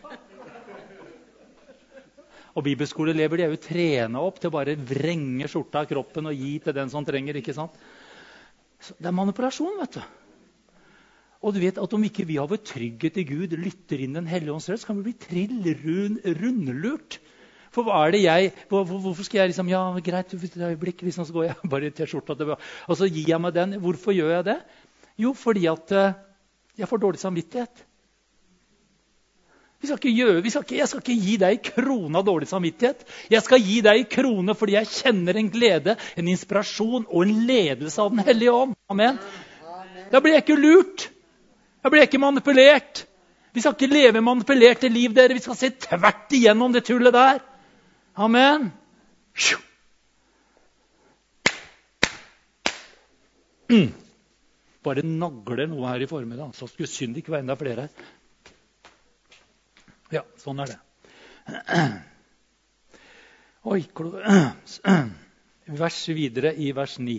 Og bibelskoleelever de er jo trena opp til å bare vrenge skjorta av kroppen og gi til den som trenger, ikke sant? Så det er manipulasjon, vet du. Og du vet at om ikke vi har vår trygghet i Gud, lytter inn den hellige ånds røst, så kan vi bli rundlurt. For hva er det hvorfor skal jeg liksom, ja, greit, et øyeblikk, liksom, så går jeg bare til skjorta, og så gir jeg meg den. Hvorfor gjør jeg det? Jo, fordi at jeg får dårlig samvittighet. Jeg skal ikke gi deg krone av dårlig samvittighet. Jeg skal gi deg krone fordi jeg kjenner en glede, en inspirasjon og en ledelse av den hellige ånd. Amen. Da blir jeg ikke lurt. Da blir jeg ikke manipulert. Vi skal ikke leve manipulerte liv, dere. Vi skal se tvert igjennom det tullet der. Amen. Bare nagler noe her i formiddag. Så skulle synd ikke være enda flere her. Ja, sånn er det. Oi, vers videre i vers 9.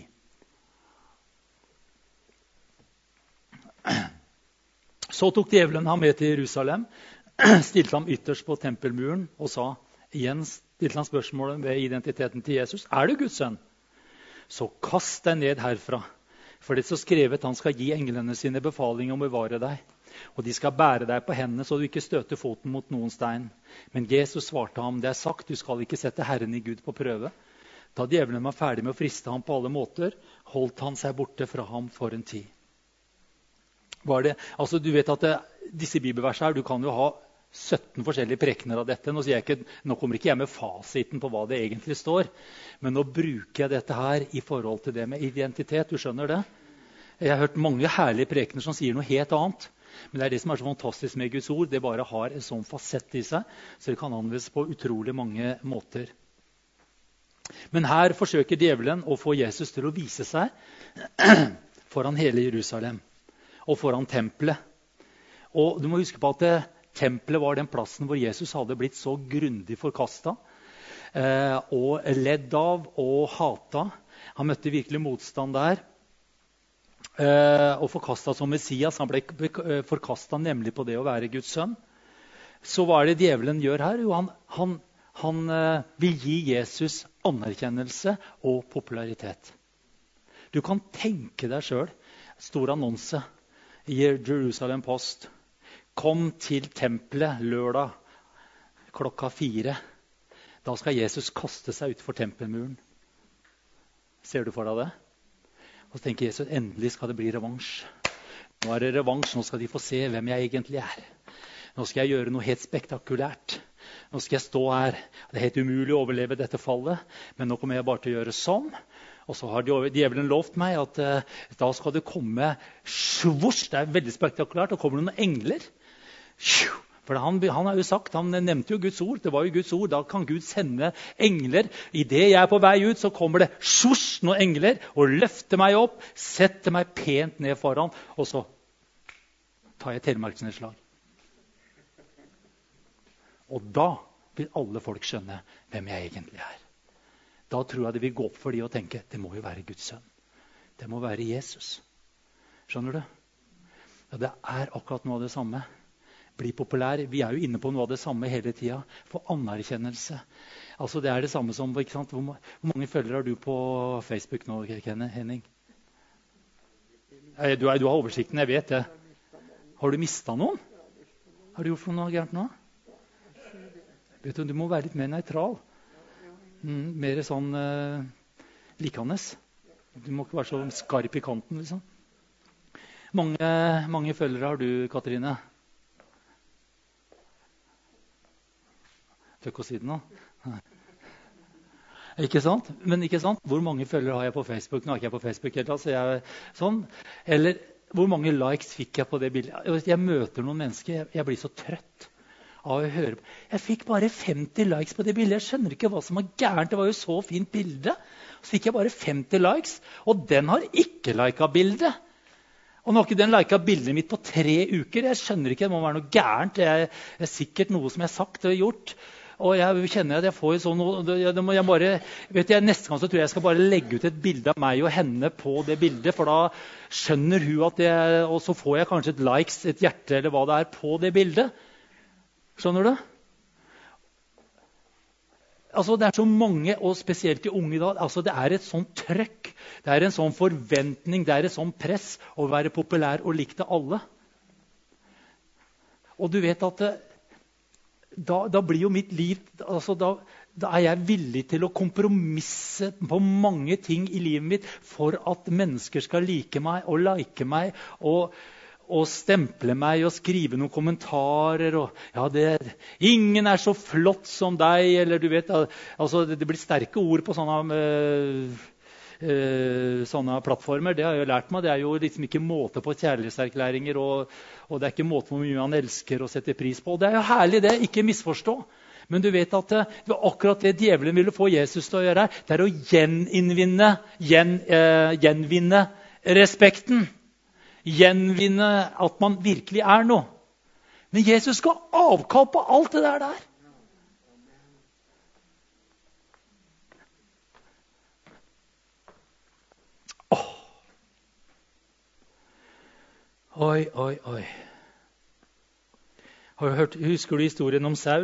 Så tok djevelen ham med til Jerusalem, stilte ham ytterst på tempelmuren og stilte han spørsmålet ved identiteten til Jesus. Er du Guds sønn? Så kast deg ned herfra, for det så skrevet han skal gi englene sine befaling om å bevare deg. Og de skal bære deg på hendene så du ikke støter foten mot noen stein. Men Jesus svarte ham, det er sagt, du skal ikke sette Herren i Gud på prøve. Da djevelen var ferdig med å friste ham på alle måter, holdt han seg borte fra ham for en tid. Du vet at disse bibelversene her, du kan jo ha 17 forskjellige prekener av dette. Nå kommer ikke jeg med fasiten på hva det egentlig står, men nå bruker jeg dette her i forhold til det med identitet. Du skjønner det? Jeg har hørt mange herlige prekener som sier noe helt annet. Men det er det som er så fantastisk med Guds ord. Det bare har en sånn fasett i seg, så det kan anvendes på utrolig mange måter. Men her forsøker djevelen å få Jesus til å vise seg foran hele Jerusalem og foran tempelet. Og du må huske på at tempelet var den plassen hvor Jesus hadde blitt så grundig forkastet og ledd av og hatet. Han møtte virkelig motstand der. Og forkastet som Messias. Han ble forkastet nemlig på det å være Guds sønn. Så hva er det djevelen gjør her? Jo, han vil gi Jesus anerkjennelse og popularitet. Du kan tenke deg selv, stor annonse i Jerusalem Post. Kom til tempelet lørdag klokka 4. Da skal Jesus kaste seg ut for tempelmuren. Ser du for deg det? Og så tenker Jesus, endelig skal det bli revansj. Nå er det revansj, nå skal de få se hvem jeg egentlig er. Nå skal jeg gjøre noe helt spektakulært. Nå skal jeg stå her. Det er helt umulig å overleve dette fallet, men nå kommer jeg bare til å gjøre sånn. Og så har djevelen lovt meg at da skal det komme svosj. Det er veldig spektakulært. Da kommer det noen engler. For han har jo sagt, han nevnte jo Guds ord. Det var jo Guds ord. Da kan Gud sende engler. I det jeg er på vei ut, så kommer det svosj noen engler og løfter meg opp, setter meg pent ned foran, og så tar jeg telemarksnedslag. Og da vil alle folk skjønne hvem jeg egentlig er. Da tror jeg det vil gå opp for de og tenke, det må jo være Guds sønn. Det må være Jesus. Skjønner du? Ja, det er akkurat noe av det samme. Bli populær. Vi er jo inne på noe av det samme hele tiden. Få anerkjennelse. Altså det er det samme som, ikke sant? Hvor mange følgere har du på Facebook nå, Henning? Du har oversikten, jeg vet det. Har du mistet noen? Har du gjort noe gærent nå? Vet du må være litt mer nøytral. Mer sånn likende. Du må ikke være så skarp i kanten, liksom. Mange følgere har du, Katrine? Tør ikke å si det nå. Ikke sant? Men ikke sant? Hvor mange følgere har jeg på Facebook? Nå er ikke jeg på Facebook helt, altså jeg sånn. Eller hvor mange likes fikk jeg på det bildet? Jeg møter noen mennesker, jeg blir så trøtt av å høre på. Jeg fikk bare 50 likes på det bildet. Jeg skjønner ikke hva som var gærent. Det var jo så fint bilde. Så fikk jeg bare 50 likes, og den har ikke liket bildet. Og nå har ikke den liket bildet mitt på 3 uker. Jeg skjønner ikke, det må være noe gærent. Det er sikkert noe som jeg har sagt og gjort. Og jeg kjenner at jeg får sånn neste gang så tror jeg skal bare legge ut et bilde av meg og henne på det bildet, for da skjønner hun at og så får jeg kanskje et likes, et hjerte eller hva det er på det bildet. Skjønner du? Altså det er så mange, og spesielt de unge i dag, altså det er et sånt trøkk, det er en sånn forventning, det er et sånt press å være populær og likt av alle. Og du vet at da blir jo mitt liv, altså da er jeg villig til å kompromisse på mange ting i livet mitt for at mennesker skal like meg og like meg og stemple meg og skrive noen kommentarer. Og, ja, ingen er så flott som deg, eller du vet, altså det blir sterke ord på sånne plattformer. Det har jeg jo lært meg. Det er jo liksom ikke måte på kjærlighetserklæringer, og det er ikke måte på hvor mye man elsker og setter pris på. Og det er jo herlig det, ikke misforstå. Men du vet at det var akkurat det djevelen ville få Jesus til å gjøre her. Det er å gjenvinne respekten. Gjenvinne at man virkelig er noe. Men Jesus skal avkall på alt det der. Oi. Husker du historien om Saul?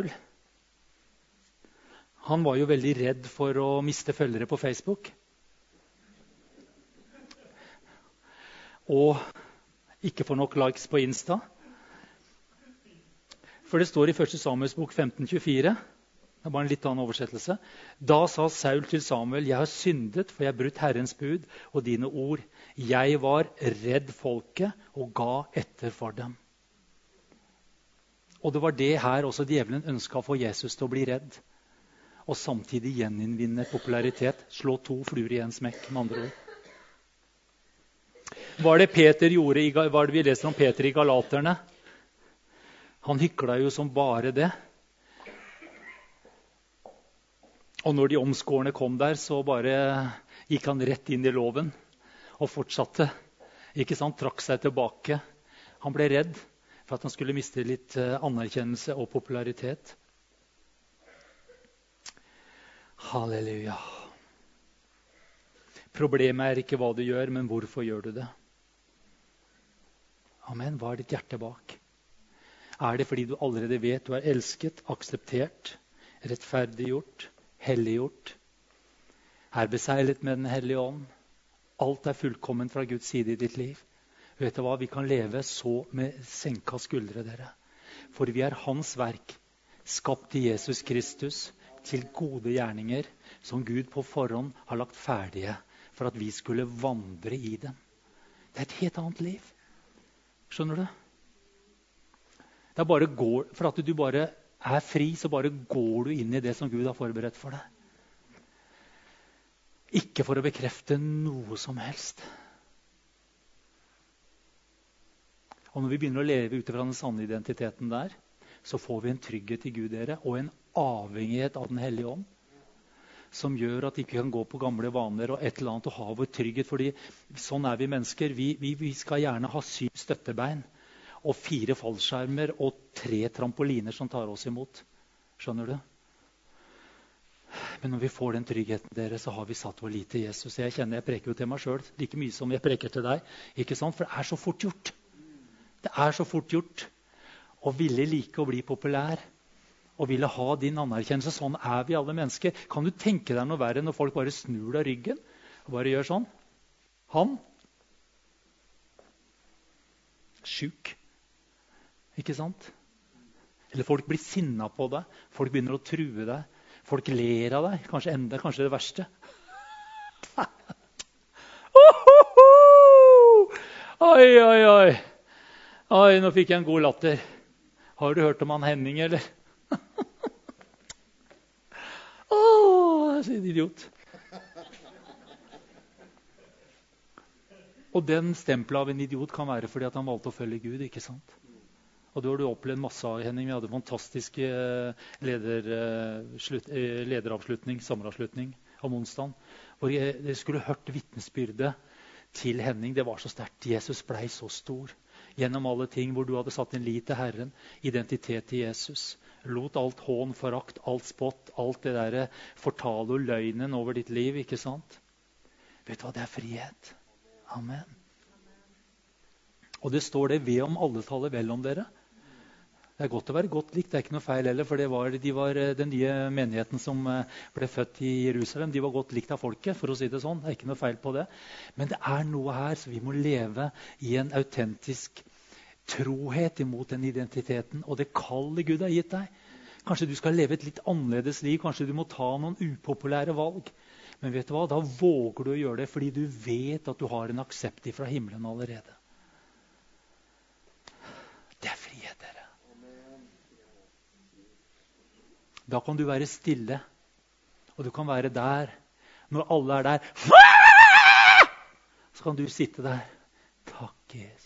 Han var jo veldig redd for å miste følgere på Facebook. Og ikke få nok likes på Insta. For det står i 1. Samuels bok 15:24. Det er bare en litt annen oversettelse. Da sa Saul til Samuel, jeg har syndet, for jeg har brutt Herrens bud og dine ord. Jeg var redd folket og ga etter for dem. Og det var det her også djevelen ønsket å få Jesus til å bli redd. Og samtidig gjeninnvinne popularitet. Slå 2 fluer i en smekk, med andre ord. Hva er det Peter gjorde, hva er det vi leser om Peter i Galaterne? Han hykla jo som bare det. Og når de omskårne kom der, så bare gikk han rett inn i loven og fortsatte. Ikke sant? Trakk seg tilbake. Han ble redd for at han skulle miste litt anerkjennelse og popularitet. Halleluja. Problemet er ikke hva du gjør, men hvorfor gjør du det? Amen. Hva er ditt hjerte bak? Er det fordi du allerede vet du er elsket, akseptert, rettferdiggjort, helliggjort, er beseglet med Den hellige ånd? Alt er fullkommen fra Guds side i ditt liv. Vet du hva? Vi kan leve så med senka skuldre, dere. For vi er hans verk, skapt i Jesus Kristus, til gode gjerninger, som Gud på forhånd har lagt ferdige, for at vi skulle vandre i dem. Det er et helt annet liv. Skjønner du? Det er bare går, for at du bare er fri, så bare går du inn i det som Gud har forberedt for deg. Ikke for å bekrefte noe som helst. Og når vi begynner å leve ut fra den sanne identiteten der, så får vi en trygghet i Gud, dere, og en avhengighet av Den hellige ånd, som gjør at vi ikke kan gå på gamle vaner og et eller annet og ha vår trygghet. Fordi sånn er vi mennesker. Vi skal gjerne ha 7 støttebein og 4 fallskjermer og 3 trampoliner som tar oss imot. Skjønner du? Men når vi får den tryggheten, dere, så har vi satt vår lit til Jesus. Jeg kjenner jeg preker jo til meg selv like mye som jeg preker til deg. Ikke sant? For det er så fort gjort. Det er så fort gjort å ville like å bli populær og ville ha din anerkjennelse. Sånn er vi alle mennesker. Kan du tenke deg noe verre når folk bare snur deg ryggen og bare gjør sånn? Han? Sjuk. Ikke sant? Eller folk blir sinna på deg. Folk begynner å true deg. Folk ler av deg. Kanskje det verste. Oi, oi, oi. Oi, nå fikk jeg en god latter. Har du hørt om han Henning, eller? Jeg er en idiot. Og den stempelet av en idiot kan være fordi at han valgte å følge Gud, ikke sant? Og det har du opplevd masse av, Henning. Vi hadde en fantastisk lederavslutning, sommeravslutning om onsdagen, hvor jeg skulle hørt vitnesbyrdet til Henning. Det var så sterkt. Jesus ble så stor. Gjennom alle ting hvor du hadde satt en lit til Herren, identitet til Jesus. Lot alt hån, forakt, alt spott, alt det der fortale og løgnen over ditt liv, ikke sant? Vet du hva, det er frihet. Amen. Og det står det ved om alle taler vel om dere. Det er godt å være godt likt, det er ikke noe feil heller, for de var den nye menigheten som ble født i Jerusalem. De var godt likt av folket, for å si det sånn. Det er ikke noe feil på det. Men det er noe her, så vi må leve i en autentisk trohet imot den identiteten og det kallet Gud har gitt deg. Kanskje du skal leve et litt annerledes liv, kanskje du må ta noen upopulære valg. Men vet du hva, da våger du å gjøre det, fordi du vet at du har en aksept fra himmelen allerede. Det er frihet, dere. Da kan du være stille, og du kan være der. Når alle er der, så kan du sitte der. Takk, Jesus.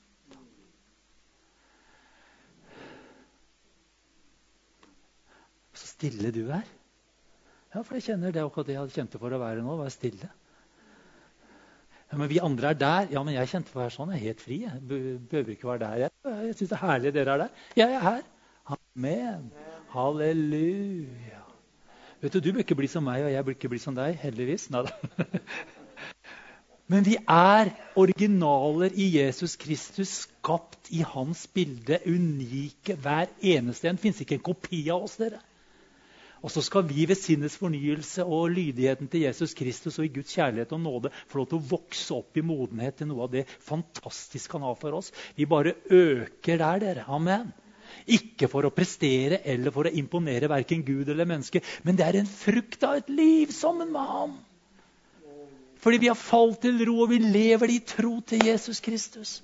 Så stille du er. Ja, for jeg kjenner det akkurat det jeg hadde kjent for å være nå, være stille. Ja, men vi andre er der. Ja, men jeg kjente for å være sånn. Jeg er helt fri. Jeg behøver ikke være der. Jeg synes det er herlig dere er der. Jeg er her. Amen. Halleluja. Vet du, du bør ikke bli som meg, og jeg bør ikke bli som deg, heldigvis. Neida. Men vi er originaler i Jesus Kristus, skapt i hans bilde, unike. Hver eneste en. Finnes ikke en kopi av oss, dere. Og så skal vi ved sinnets fornyelse og lydigheten til Jesus Kristus og i Guds kjærlighet og nåde få lov til å vokse opp i modenhet til noe av det fantastiske han har for oss. Vi bare øker der, dere. Amen. Ikke for å prestere eller for å imponere hverken Gud eller menneske, men det er en frukt av et liv sammen med ham. Fordi vi har falt til ro, og vi lever i tro til Jesus Kristus.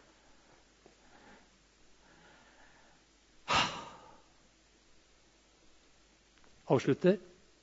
Avslutter.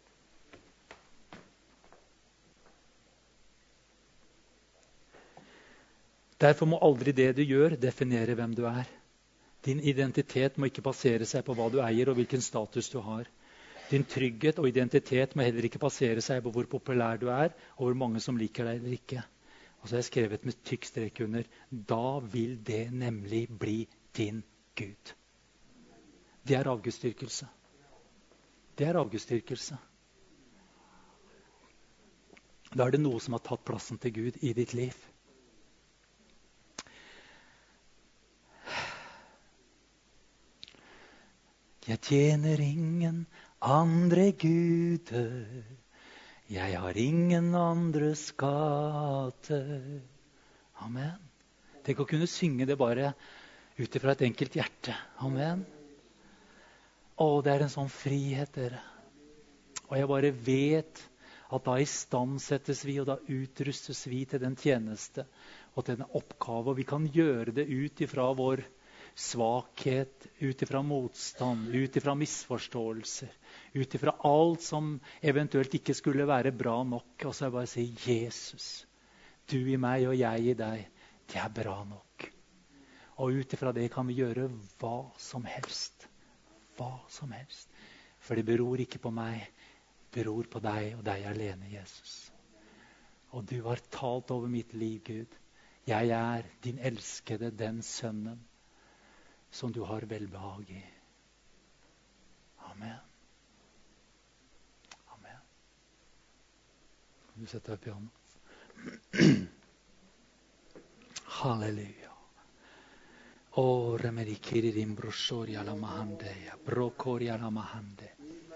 Derfor må aldri det du gjør, definere hvem du er. Din identitet må ikke basere seg på hva du eier og hvilken status du har. Din trygghet og identitet må heller ikke basere seg på hvor populær du er, og hvor mange som liker deg eller ikke. Og så har jeg skrevet med tykk strek under. Da vil det nemlig bli din Gud. Det er avgudsdyrkelse. Det er avgudsdyrkelse. Da er det noe som har tatt plassen til Gud i ditt liv. Jeg tjener ingen andre guder, jeg har ingen andre skatter. Amen. Tenk å kunne synge det bare ut ifra et enkelt hjerte. Amen. Det er en sånn frihet, dere. Og jeg bare vet at da istandsettes vi, og da utrustes vi til den tjeneste og til den oppgave. Og vi kan gjøre det ut ifra vår svakhet, ut ifra motstand, ut ifra misforståelser, ut ifra alt som eventuelt ikke skulle være bra nok. Og så jeg bare sier, Jesus, du i meg og jeg i deg, det er bra nok. Og ut ifra det kan vi gjøre hva som helst. Hva som helst. For det beror ikke på meg, det beror på deg og deg alene, Jesus. Og du har talt over mitt liv, Gud. Jeg er din elskede, den sønnen som du har velbehag i. Amen. Amen. Kan du sette deg piano? Halleluja. Remerikiririm brosori alla mahandeya, brokori alla mahande.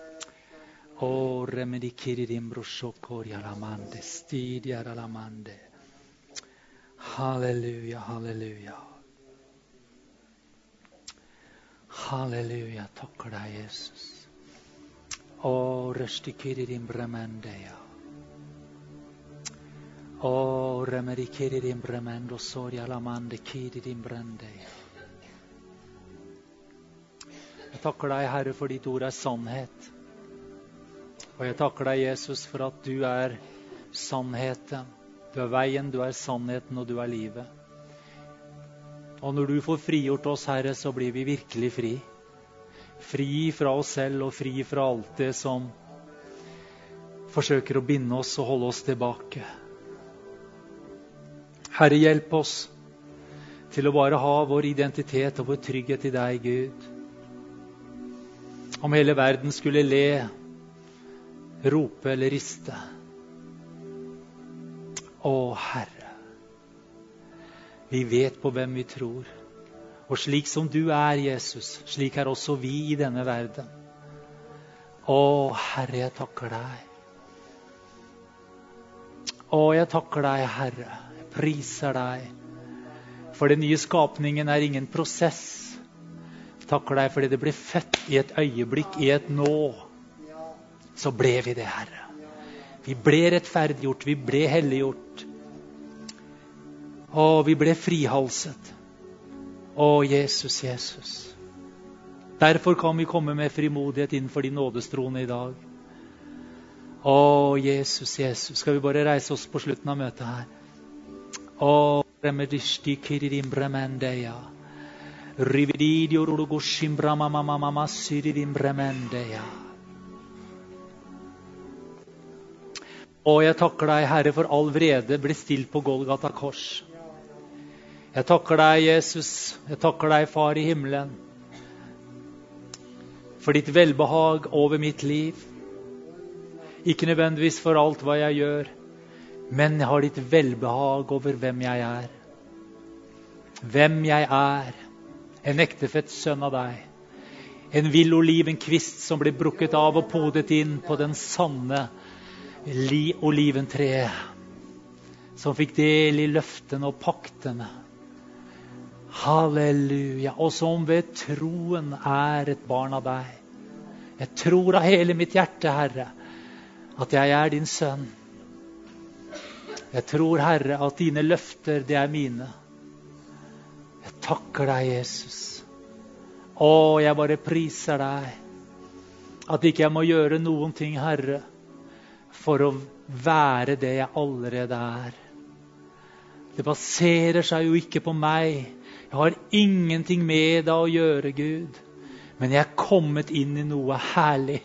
Remerikiririm brosokori alla mande, stidi alla mande. Halleluja, halleluja. Halleluja, takker deg, Jesus. Restikiririm bremendeya. Remerikiririm bremendo sori alla mande, kiririm brendeya. Jeg takker deg, Herre, for ditt ord er sannhet. Og jeg takker deg, Jesus, for at du er sannheten. Du er veien, du er sannheten, og du er livet. Og når du får frigjort oss, Herre, så blir vi virkelig fri. Fri fra oss selv og fri fra alt det som forsøker å binde oss og holde oss tilbake. Herre, hjelp oss til å bare ha vår identitet og vår trygghet i deg, Gud. Om hele verden skulle le, rope eller riste. Herre, vi vet på hvem vi tror. Og slik som du er, Jesus, slik er også vi i denne verden. Herre, jeg takker deg. Jeg takker deg, Herre. Jeg priser deg. For den nye skapningen er ingen prosess. Jeg takker deg fordi det ble født i et øyeblikk, i et nå. Så ble vi det, Herre. Vi ble rettferdiggjort, vi ble helliggjort. Vi ble frihalset. Jesus, Jesus. Derfor kan vi komme med frimodighet innenfor din nådestrone i dag. Jesus, Jesus. Skal vi bare reise oss på slutten av møtet her? Remedishti kiririm bremendeya. Rivididio rugushim bramamamamama siririm bremendeya. Jeg takker deg, Herre, for all vrede ble stilt på Golgata kors. Jeg takker deg, Jesus. Jeg takker deg, Far i himmelen, for ditt velbehag over mitt liv. Ikke nødvendigvis for alt hva jeg gjør, men jeg har ditt velbehag over hvem jeg er. Hvem jeg er. En ektefødt sønn av deg. En vill olivenkvist som ble brukket av og podet inn på den sanne oliventreet, som fikk del i løftene og paktene. Halleluja. Og som ved troen er et barn av deg. Jeg tror av hele mitt hjerte, Herre, at jeg er din sønn. Jeg tror, Herre, at dine løfter, det er mine. Jeg takker deg, Jesus. Jeg bare priser deg. At ikke jeg må gjøre noen ting, Herre, for å være det jeg allerede er. Det baserer seg jo ikke på meg. Jeg har ingenting med det å gjøre, Gud. Men jeg er kommet inn i noe herlig.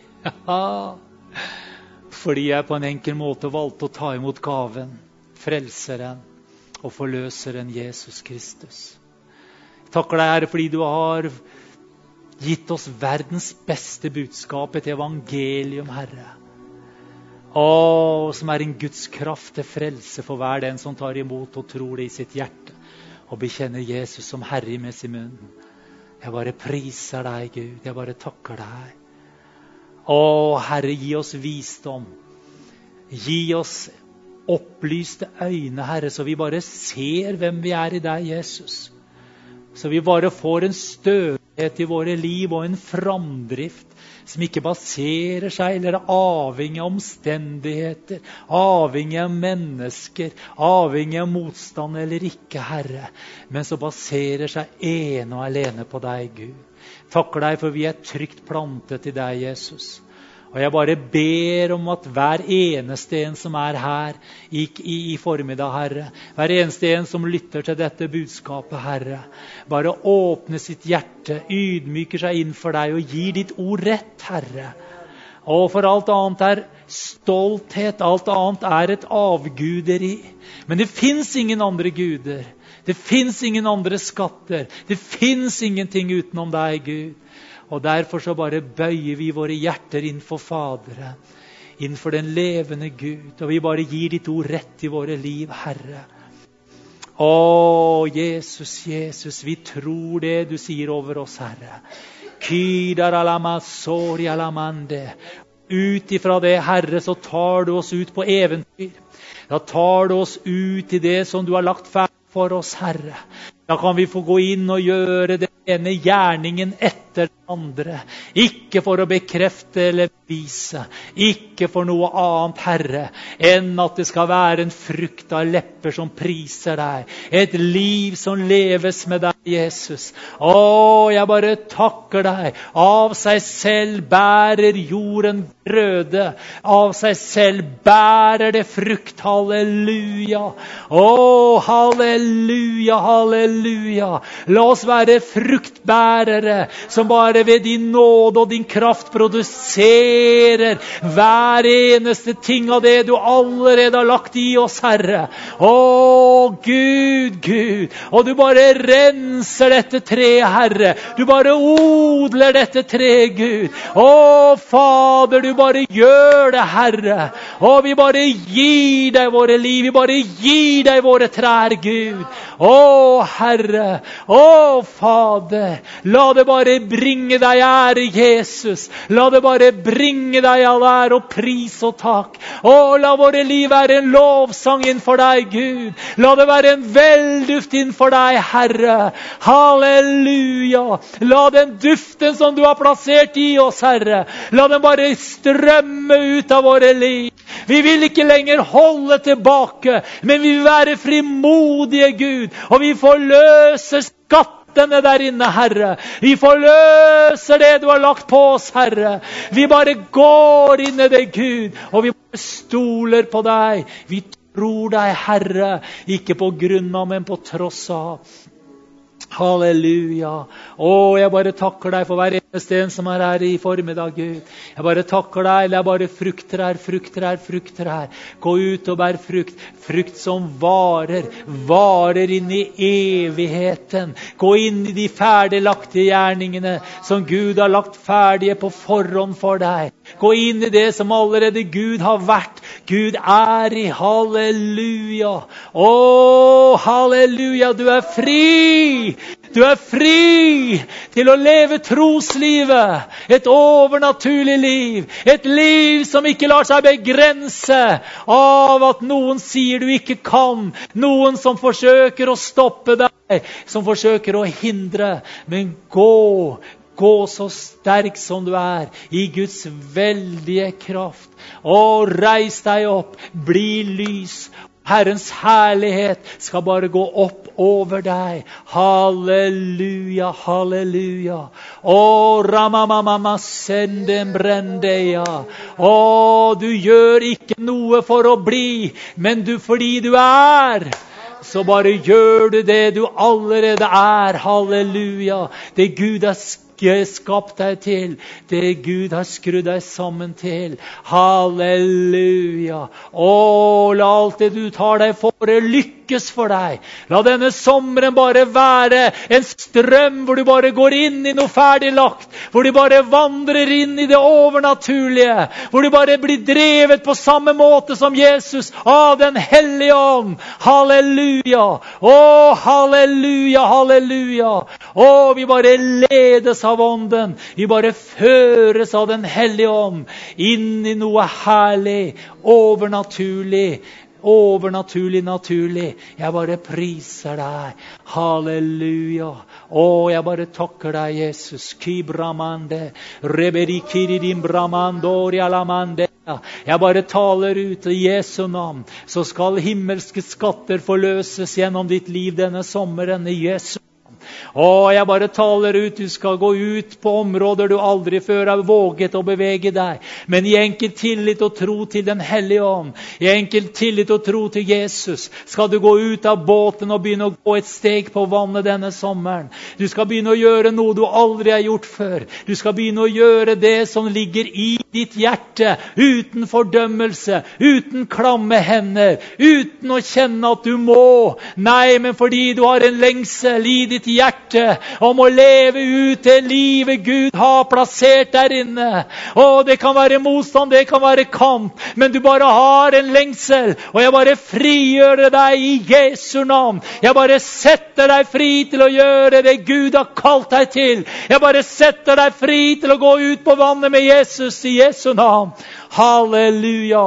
Fordi jeg på en enkel måte valgte å ta imot gaven, frelseren og forløseren Jesus Kristus. Jeg takker deg, Herre, fordi du har gitt oss verdens beste budskap, et evangelium, Herre. Som er en Guds kraft til frelse for hver den som tar imot og tror det i sitt hjerte og bekjenner Jesus som Herre med sin munn. Jeg bare priser deg, Gud. Jeg bare takker deg. Å, Herre, gi oss visdom. Gi oss opplyste øyne, Herre, så vi bare ser hvem vi er i deg, Jesus. Så vi bare får en stødighet i våre liv og en framdrift som ikke baserer seg eller er avhengig av omstendigheter, avhengig av mennesker, avhengig av motstand eller ikke, Herre, men som baserer seg ene og alene på deg, Gud. Takker deg for vi er trygt plantet i deg, Jesus. Og jeg bare ber om at hver eneste en som er her i formiddag, Herre, hver eneste en som lytter til dette budskapet, Herre, bare åpne sitt hjerte, ydmyker seg inn for deg og gir ditt ord rett, Herre. Og for alt annet er stolthet, alt annet er et avguderi. Men det finnes ingen andre guder. Det finnes ingen andre skatter. Det finnes ingenting utenom deg, Gud. Og derfor så bare bøyer vi våre hjerter innfor Fadere, innfor den levende Gud. Og vi bare gir ditt ord rett i våre liv, Herre. Å, Jesus, Jesus, vi tror det du sier over oss, Herre. Ut ifra det, Herre, så tar du oss ut på eventyr. Da tar du oss ut i det som du har lagt ferdig for oss, Herre. Da kan vi få gå inn og gjøre den ene gjerningen etter den andre. Ikke for å bekrefte eller bevise. Ikke for noe annet, Herre, enn at det skal være en frukt av lepper som priser deg. Et liv som leves med deg, Jesus. Å, jeg bare takker deg. Av seg selv bærer jorden grøde. Av seg selv bærer det frukt. Halleluja. Å, halleluja, halleluja. La oss være fruktbærere som bare ved din nåde og din kraft produserer hver eneste ting av det du allerede har lagt i oss, Herre. Å, Gud, Gud. Og du bare renser dette treet, Herre. Du bare odler dette treet, Gud. Å, Fader, du bare gjør det, Herre. Og vi bare gir deg våre liv. Vi bare gir deg våre trær, Gud. Å, Herre. Å, Fader. La det bare bringe deg ære, Jesus. La det bare bringe deg all ære og pris og takk. Å, la våre liv være en lovsang innfor deg, Gud. La det være en velduft innfor deg, Herre. Halleluja. La den duften som du har plassert i oss, Herre, la den bare strømme ut av våre liv. Vi vil ikke lenger holde tilbake, men vi vil være frimodige, Gud. Og vi forløser skattene der inne, Herre. Vi forløser det du har lagt på oss, Herre. Vi bare går inn i det, Gud. Og vi bare stoler på deg. Vi tror deg, Herre. Ikke på grunn av, men på tross av. Halleluja. Å, jeg bare takker deg for hver eneste en som er her i formiddag, Gud. Jeg bare takker deg. Det er bare frukter her, frukter her, frukter her. Gå ut og bær frukt. Frukt som varer inn i evigheten. Gå inn i de ferdiglagte gjerningene som Gud har lagt ferdige på forhånd for deg. Gå inn i det som allerede Gud har vært. Gud er i. Halleluja. Å, halleluja. Du er fri. Du er fri til å leve troslivet, et overnaturlig liv, et liv som ikke lar seg begrense av at noen sier du ikke kan, noen som forsøker å stoppe deg, som forsøker å hindre, men gå så sterk som du er, i Guds veldige kraft, og reis deg opp, bli lys. Herrens herlighet skal bare gå opp over deg. Halleluja, halleluja. Å, ramamamama senden brendeja. Å, du gjør ikke noe for å bli, men fordi du er, så bare gjør du det du allerede er. Halleluja. Det Gud har skapt deg til, det Gud har skrudd deg sammen til. Halleluja. Å, la alt det du tar deg for lykke lykkes for deg. La denne sommeren bare være en strøm hvor du bare går inn i noe ferdiglagt, hvor du bare vandrer inn i det overnaturlige, hvor du bare blir drevet på samme måte som Jesus av den hellige ånd. Halleluja! Å, halleluja, halleluja! Å, vi bare ledes av ånden. Vi bare føres av den hellige ånd inn i noe herlig, overnaturlig, naturlig. Jeg bare priser deg. Halleluja. Å, jeg bare takker deg, Jesus. Kibramande, reberikiridim bramandori alamande. Jeg bare taler ut i Jesu navn, så skal himmelske skatter forløses gjennom ditt liv denne sommeren i Jesu. Jeg bare taler ut, du skal gå ut på områder du aldri før har våget å bevege deg, men i enkel tillit og tro til den hellige ånd, i enkel tillit og tro til Jesus, skal du gå ut av båten og begynne å gå et steg på vannet denne sommeren. Du skal begynne å gjøre noe du aldri har gjort før. Du skal begynne å gjøre det som ligger i ditt hjerte, uten fordømmelse, uten klamme hender, uten å kjenne at du må. Nei, men fordi du har en lengsel i ditt hjerte om å leve ut det livet Gud har plassert der inne. Det kan være motstand, det kan være kamp, men du bare har en lengsel, og jeg bare frigjør deg i Jesu navn. Jeg bare setter deg fri til å gjøre det Gud har kalt deg til. Jeg bare setter deg fri til å gå ut på vannet med Jesus i Jesu navn. Halleluja.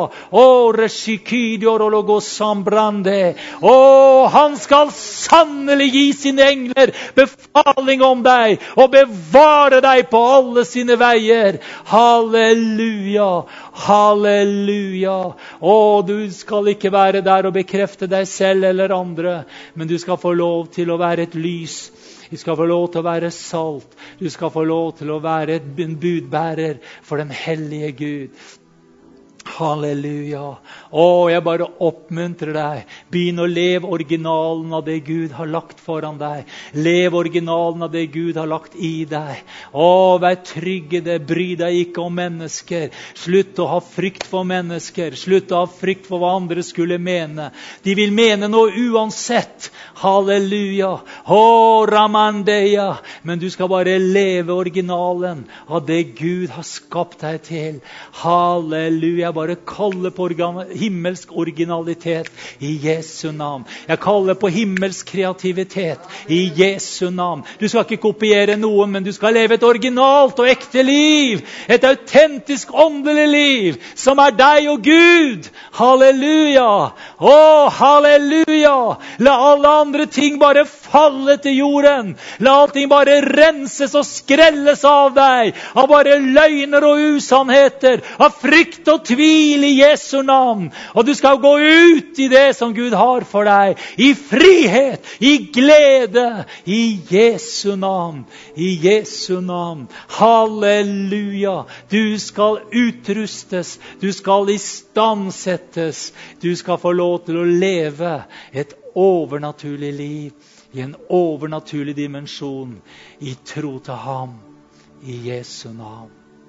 Han skal sannelig gi sine engler befaling om deg og bevare deg på alle sine veier. Halleluja. Halleluja. Du skal ikke være der og bekrefte deg selv eller andre, men du skal få lov til å være et lys. Du skal få lov til å være salt. Du skal få lov til å være en budbærer for den hellige Gud. Halleluja. Jeg bare oppmuntrer deg. Begynn å leve originalen av det Gud har lagt foran deg. Lev originalen av det Gud har lagt i deg. Vær trygg i det. Bry deg ikke om mennesker. Slutt å ha frykt for mennesker. Slutt å ha frykt for hva andre skulle mene. De vil mene noe uansett. Halleluja. Ramandeia. Men du skal bare leve originalen av det Gud har skapt deg til. Halleluja. Jeg bare kaller på himmelsk originalitet i Jesu navn. Jeg kaller på himmelsk kreativitet i Jesu navn. Du skal ikke kopiere noen, men du skal leve et originalt og ekte liv. Et autentisk åndelig liv som er deg og Gud. Halleluja. Halleluja. La alle andre ting bare falle til jorden. La allting bare renses og skrelles av deg. Av bare løgner og usannheter. Av frykt og tvil i Jesu navn. Og du skal gå ut i det som Gud har for deg. I frihet, i glede, i Jesu navn. I Jesu navn. Halleluja. Du skal utrustes. Du skal istandsettes. Du skal få lov til å leve et overnaturlig liv. I en overnaturlig dimensjon. I tro til ham. I Jesu navn.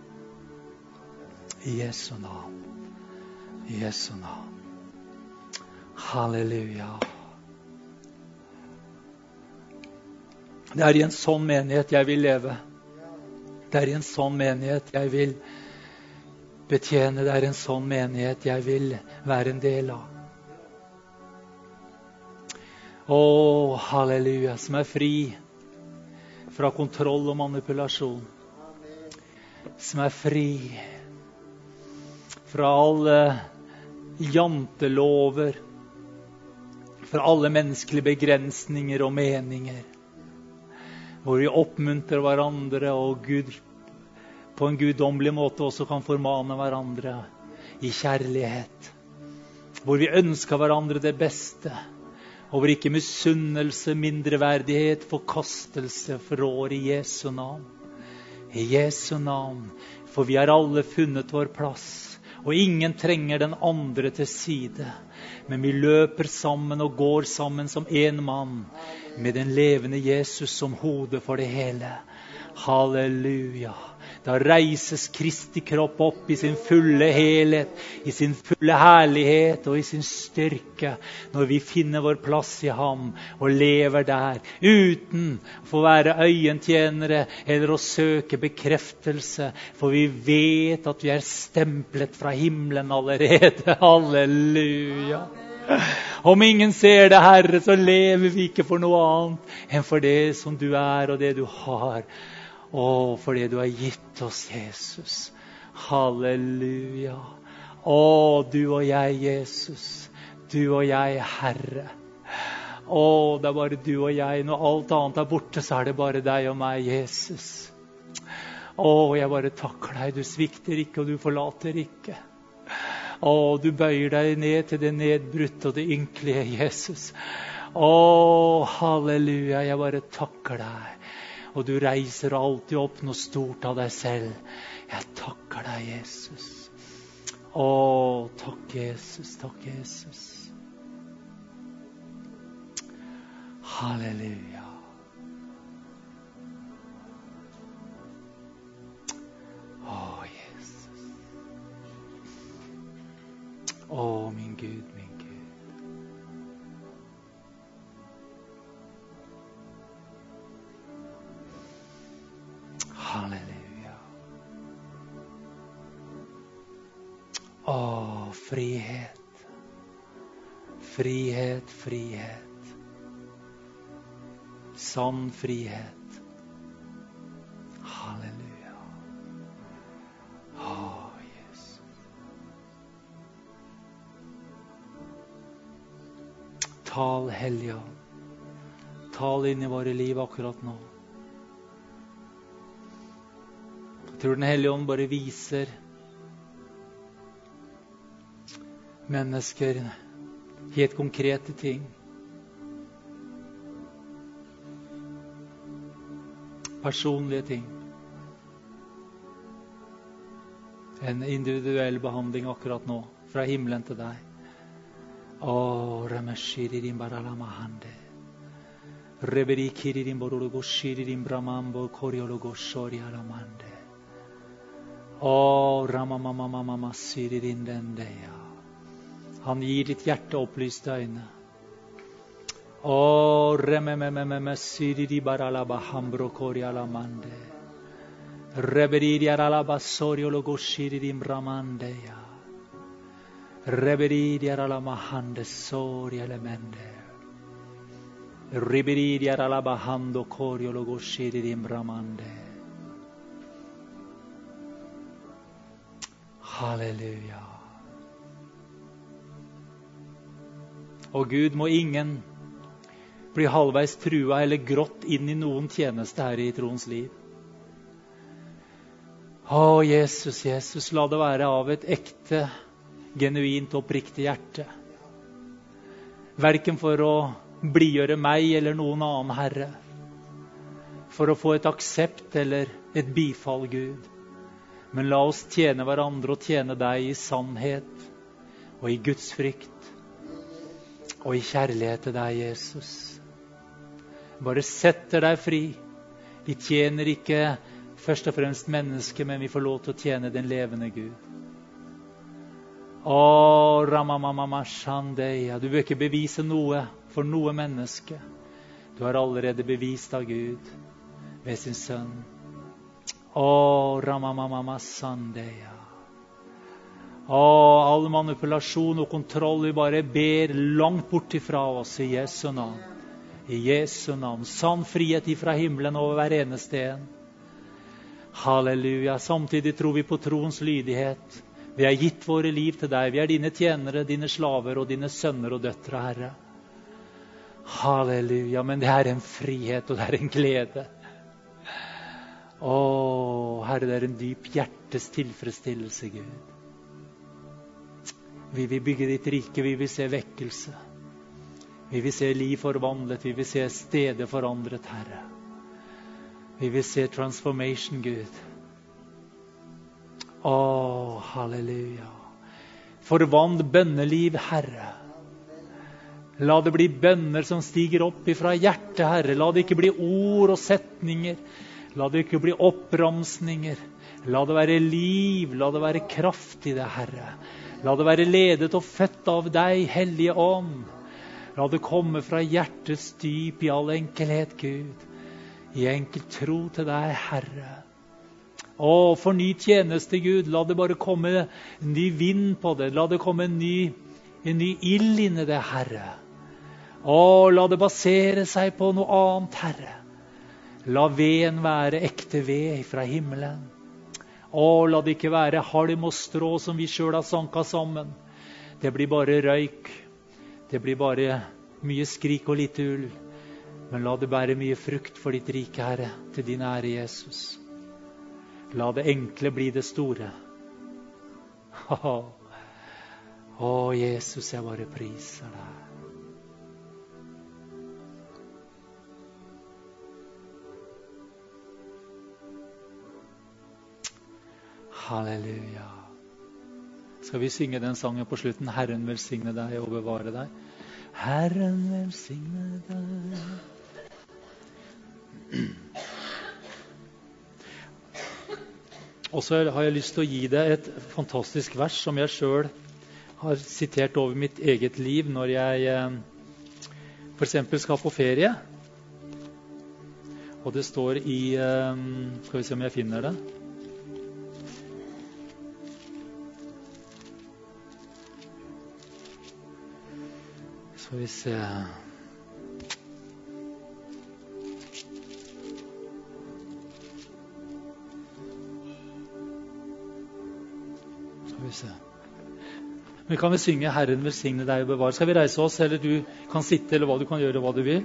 I Jesu navn. I Jesu navn. Halleluja. Det er i en sånn menighet jeg vil leve. Det er i en sånn menighet jeg vil betjene. Det er en sånn menighet jeg vil være en del av. Halleluja. Som er fri fra kontroll og manipulasjon. Som er fri fra alle jantelover, fra alle menneskelige begrensninger og meninger, hvor vi oppmuntrer hverandre og Gud på en guddommelig måte også kan formane hverandre i kjærlighet, hvor vi ønsker hverandre det beste, og hvor ikke misunnelse, mindreverdighet, forkastelse forrår i Jesu navn. I Jesu navn, for vi har alle funnet vår plass. Og ingen trenger den andre til side. Men vi løper sammen og går sammen som en mann, med den levende Jesus som hode for det hele. Halleluja. Da reises Kristi kropp opp i sin fulle helhet, i sin fulle herlighet og i sin styrke, når vi finner vår plass i ham og lever der, uten å få være øyentjenere eller å søke bekreftelse, for vi vet at vi er stemplet fra himmelen allerede. Halleluja. Om ingen ser det, Herre, så lever vi ikke for noe annet enn for det som du er og det du har. For det du har gitt oss, Jesus. Halleluja. Du og jeg, Jesus. Du og jeg, Herre. Det er bare du og jeg. Når alt annet er borte, så er det bare deg og meg, Jesus. Jeg bare takker deg. Du svikter ikke, og du forlater ikke. Du bøyer deg ned til det nedbrutte og det ynkelige, Jesus. Halleluja. Jeg bare takker deg. Og du reiser alltid opp noe stort av deg selv. Jeg takker deg, Jesus. Takk, Jesus. Takk, Jesus. Halleluja. Jesus. Min Gud, min Gud. Halleluja. Frihet. Frihet, frihet. Sann frihet. Halleluja. Jesus. Tal, Helligånd. Tal inn i våre liv akkurat nå. Jeg tror Den Hellige Ånd bare viser mennesker helt konkrete ting. Personlige ting. En individuell behandling akkurat nå, fra himmelen til deg. Ramashiririm baralamahande. Reberikiririm borologoshiririm bramambo koriologosorialamande. Ramamamamamasiririndendea. Han gir ditt hjerte opplyste øyne. Remememememesiriri baralabahambro korialamande. Reberiri aralabasoriologosiririm bramandea. Reberiri aralamahande sorialemende. Reberiri aralabahando koriologosiririm bramande. Halleluja. Gud, må ingen bli halvveis trua eller grått inn i noen tjeneste her i troens liv. Jesus, Jesus, la det være av et ekte, genuint, oppriktig hjerte. Hverken for å blidgjøre meg eller noen annen, Herre. For å få et aksept eller et bifall, Gud. Men la oss tjene hverandre og tjene deg i sannhet og i Guds frykt og i kjærlighet til deg, Jesus. Bare setter deg fri. Vi tjener ikke først og fremst mennesker, men vi får lov til å tjene den levende Gud. Ramamamamashandeya. Du bør ikke bevise noe for noe menneske. Du har allerede bevist av Gud ved sin sønn. Ramamamamashandeya. All manipulasjon og kontroll, vi bare ber langt bort ifra oss i Jesu navn. I Jesu navn. Sann frihet ifra himmelen over hver eneste en. Halleluja. Samtidig tror vi på troens lydighet. Vi har gitt våre liv til deg. Vi er dine tjenere, dine slaver og dine sønner og døtre, Herre. Halleluja. Men det er en frihet, og det er en glede. Herre, det er en dyp hjertes tilfredsstillelse, Gud. Vi vil bygge ditt rike, vi vil se vekkelse. Vi vil se liv forvandlet, vi vil se steder forandret, Herre. Vi vil se transformation, Gud. Halleluja. Forvand bønneliv, Herre. La det bli bønner som stiger opp ifra hjertet, Herre. La det ikke bli ord og setninger. La det ikke bli oppramsninger. La det være liv, la det være kraft i det, Herre. La det være ledet og født av deg, Hellige Ånd. La det komme fra hjertets dyp i all enkelhet, Gud. I enkel tro til deg, Herre. For ny tjeneste, Gud. La det bare komme en ny vind på det. La det komme en ny ild inn i det, Herre. La det basere seg på noe annet, Herre. La veden være ekte ved fra himmelen. La det ikke være halm og strå som vi selv har sanket sammen. Det blir bare røyk. Det blir bare mye skrik og lite ull. Men la det bære mye frukt for ditt rike, Herre, til din ære, Jesus. La det enkle bli det store. Jesus, jeg bare priser deg. Halleluja. Skal vi synge den sangen på slutten? Herren velsigne deg og bevare deg. Herren velsigne deg. Og så har jeg lyst til å gi deg et fantastisk vers som jeg selv har sitert over mitt eget liv når jeg for eksempel skal på ferie. Og det står i, skal vi se om jeg finner det. Skal vi se. Vi kan vel synge Herren velsigne deg og bevare. Skal vi reise oss, eller du kan sitte, eller hva du kan gjøre, hva du vil.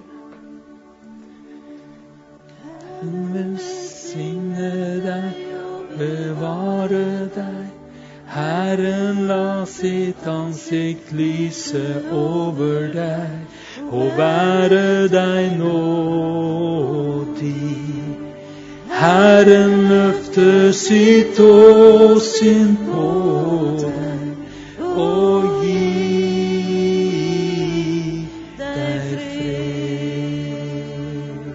Herren velsigne deg og bevare deg. Herren la sitt ansikt lyse over deg og være deg nådig. Herren løfte sitt åsyn på deg og gi deg fred.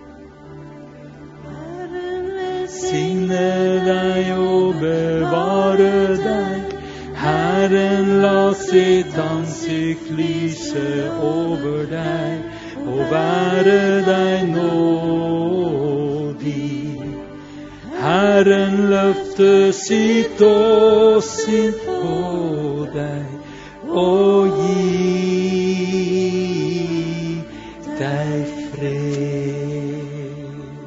Herren velsigne deg og bevare deg. Herren la sitt ansikt lyse over deg og være deg nådig. Herren løfte sitt åsyn på deg og gi deg fred.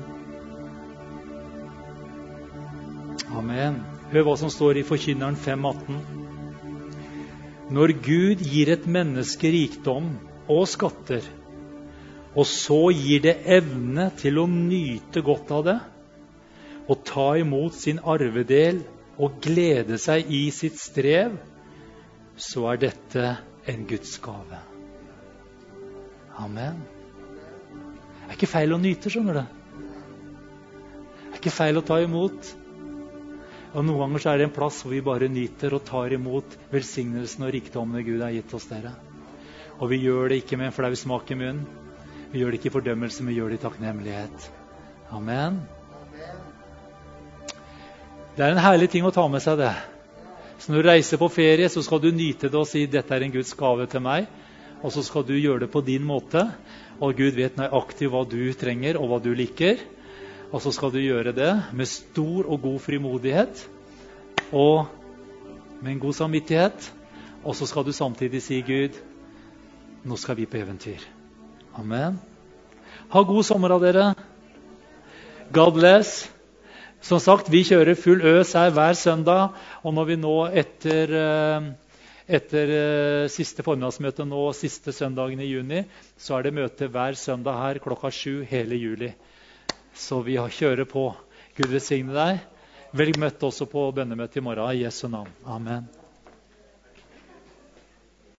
Amen. Hør hva som står i Forkynneren 5:18. Når Gud gir et menneske rikdom og skatter, og så gir det evne til å nyte godt av det, og ta imot sin arvedel og glede seg i sitt strev, så er dette en Guds gave. Amen. Det er ikke feil å nyte, skjønner du. Det er ikke feil å ta imot. Og noen ganger så er det en plass hvor vi bare nyter og tar imot velsignelsen og rikdommen Gud har gitt oss dere. Og vi gjør det ikke med en flau smak i munnen. Vi gjør det ikke i fordømmelse, men vi gjør det i takknemlighet. Amen. Det er en herlig ting å ta med seg det. Så når du reiser på ferie, så skal du nyte det og si, dette er en Guds gave til meg. Og så skal du gjøre det på din måte. Og Gud vet nøyaktig hva du trenger og hva du liker. Og så skal du gjøre det med stor og god frimodighet. Og med en god samvittighet. Og så skal du samtidig si, Gud, nå skal vi på eventyr. Amen. Ha god sommer av dere. God bless. Som sagt, vi kjører full øs her hver søndag, og når vi nå etter siste formiddagsmøte nå, siste søndagen i juni, så er det møte hver søndag her 7:00 hele juli. Så vi kjører på. Gud velsigne deg. Vel møtt også på bønnemøte i morgen i Jesu navn. Amen.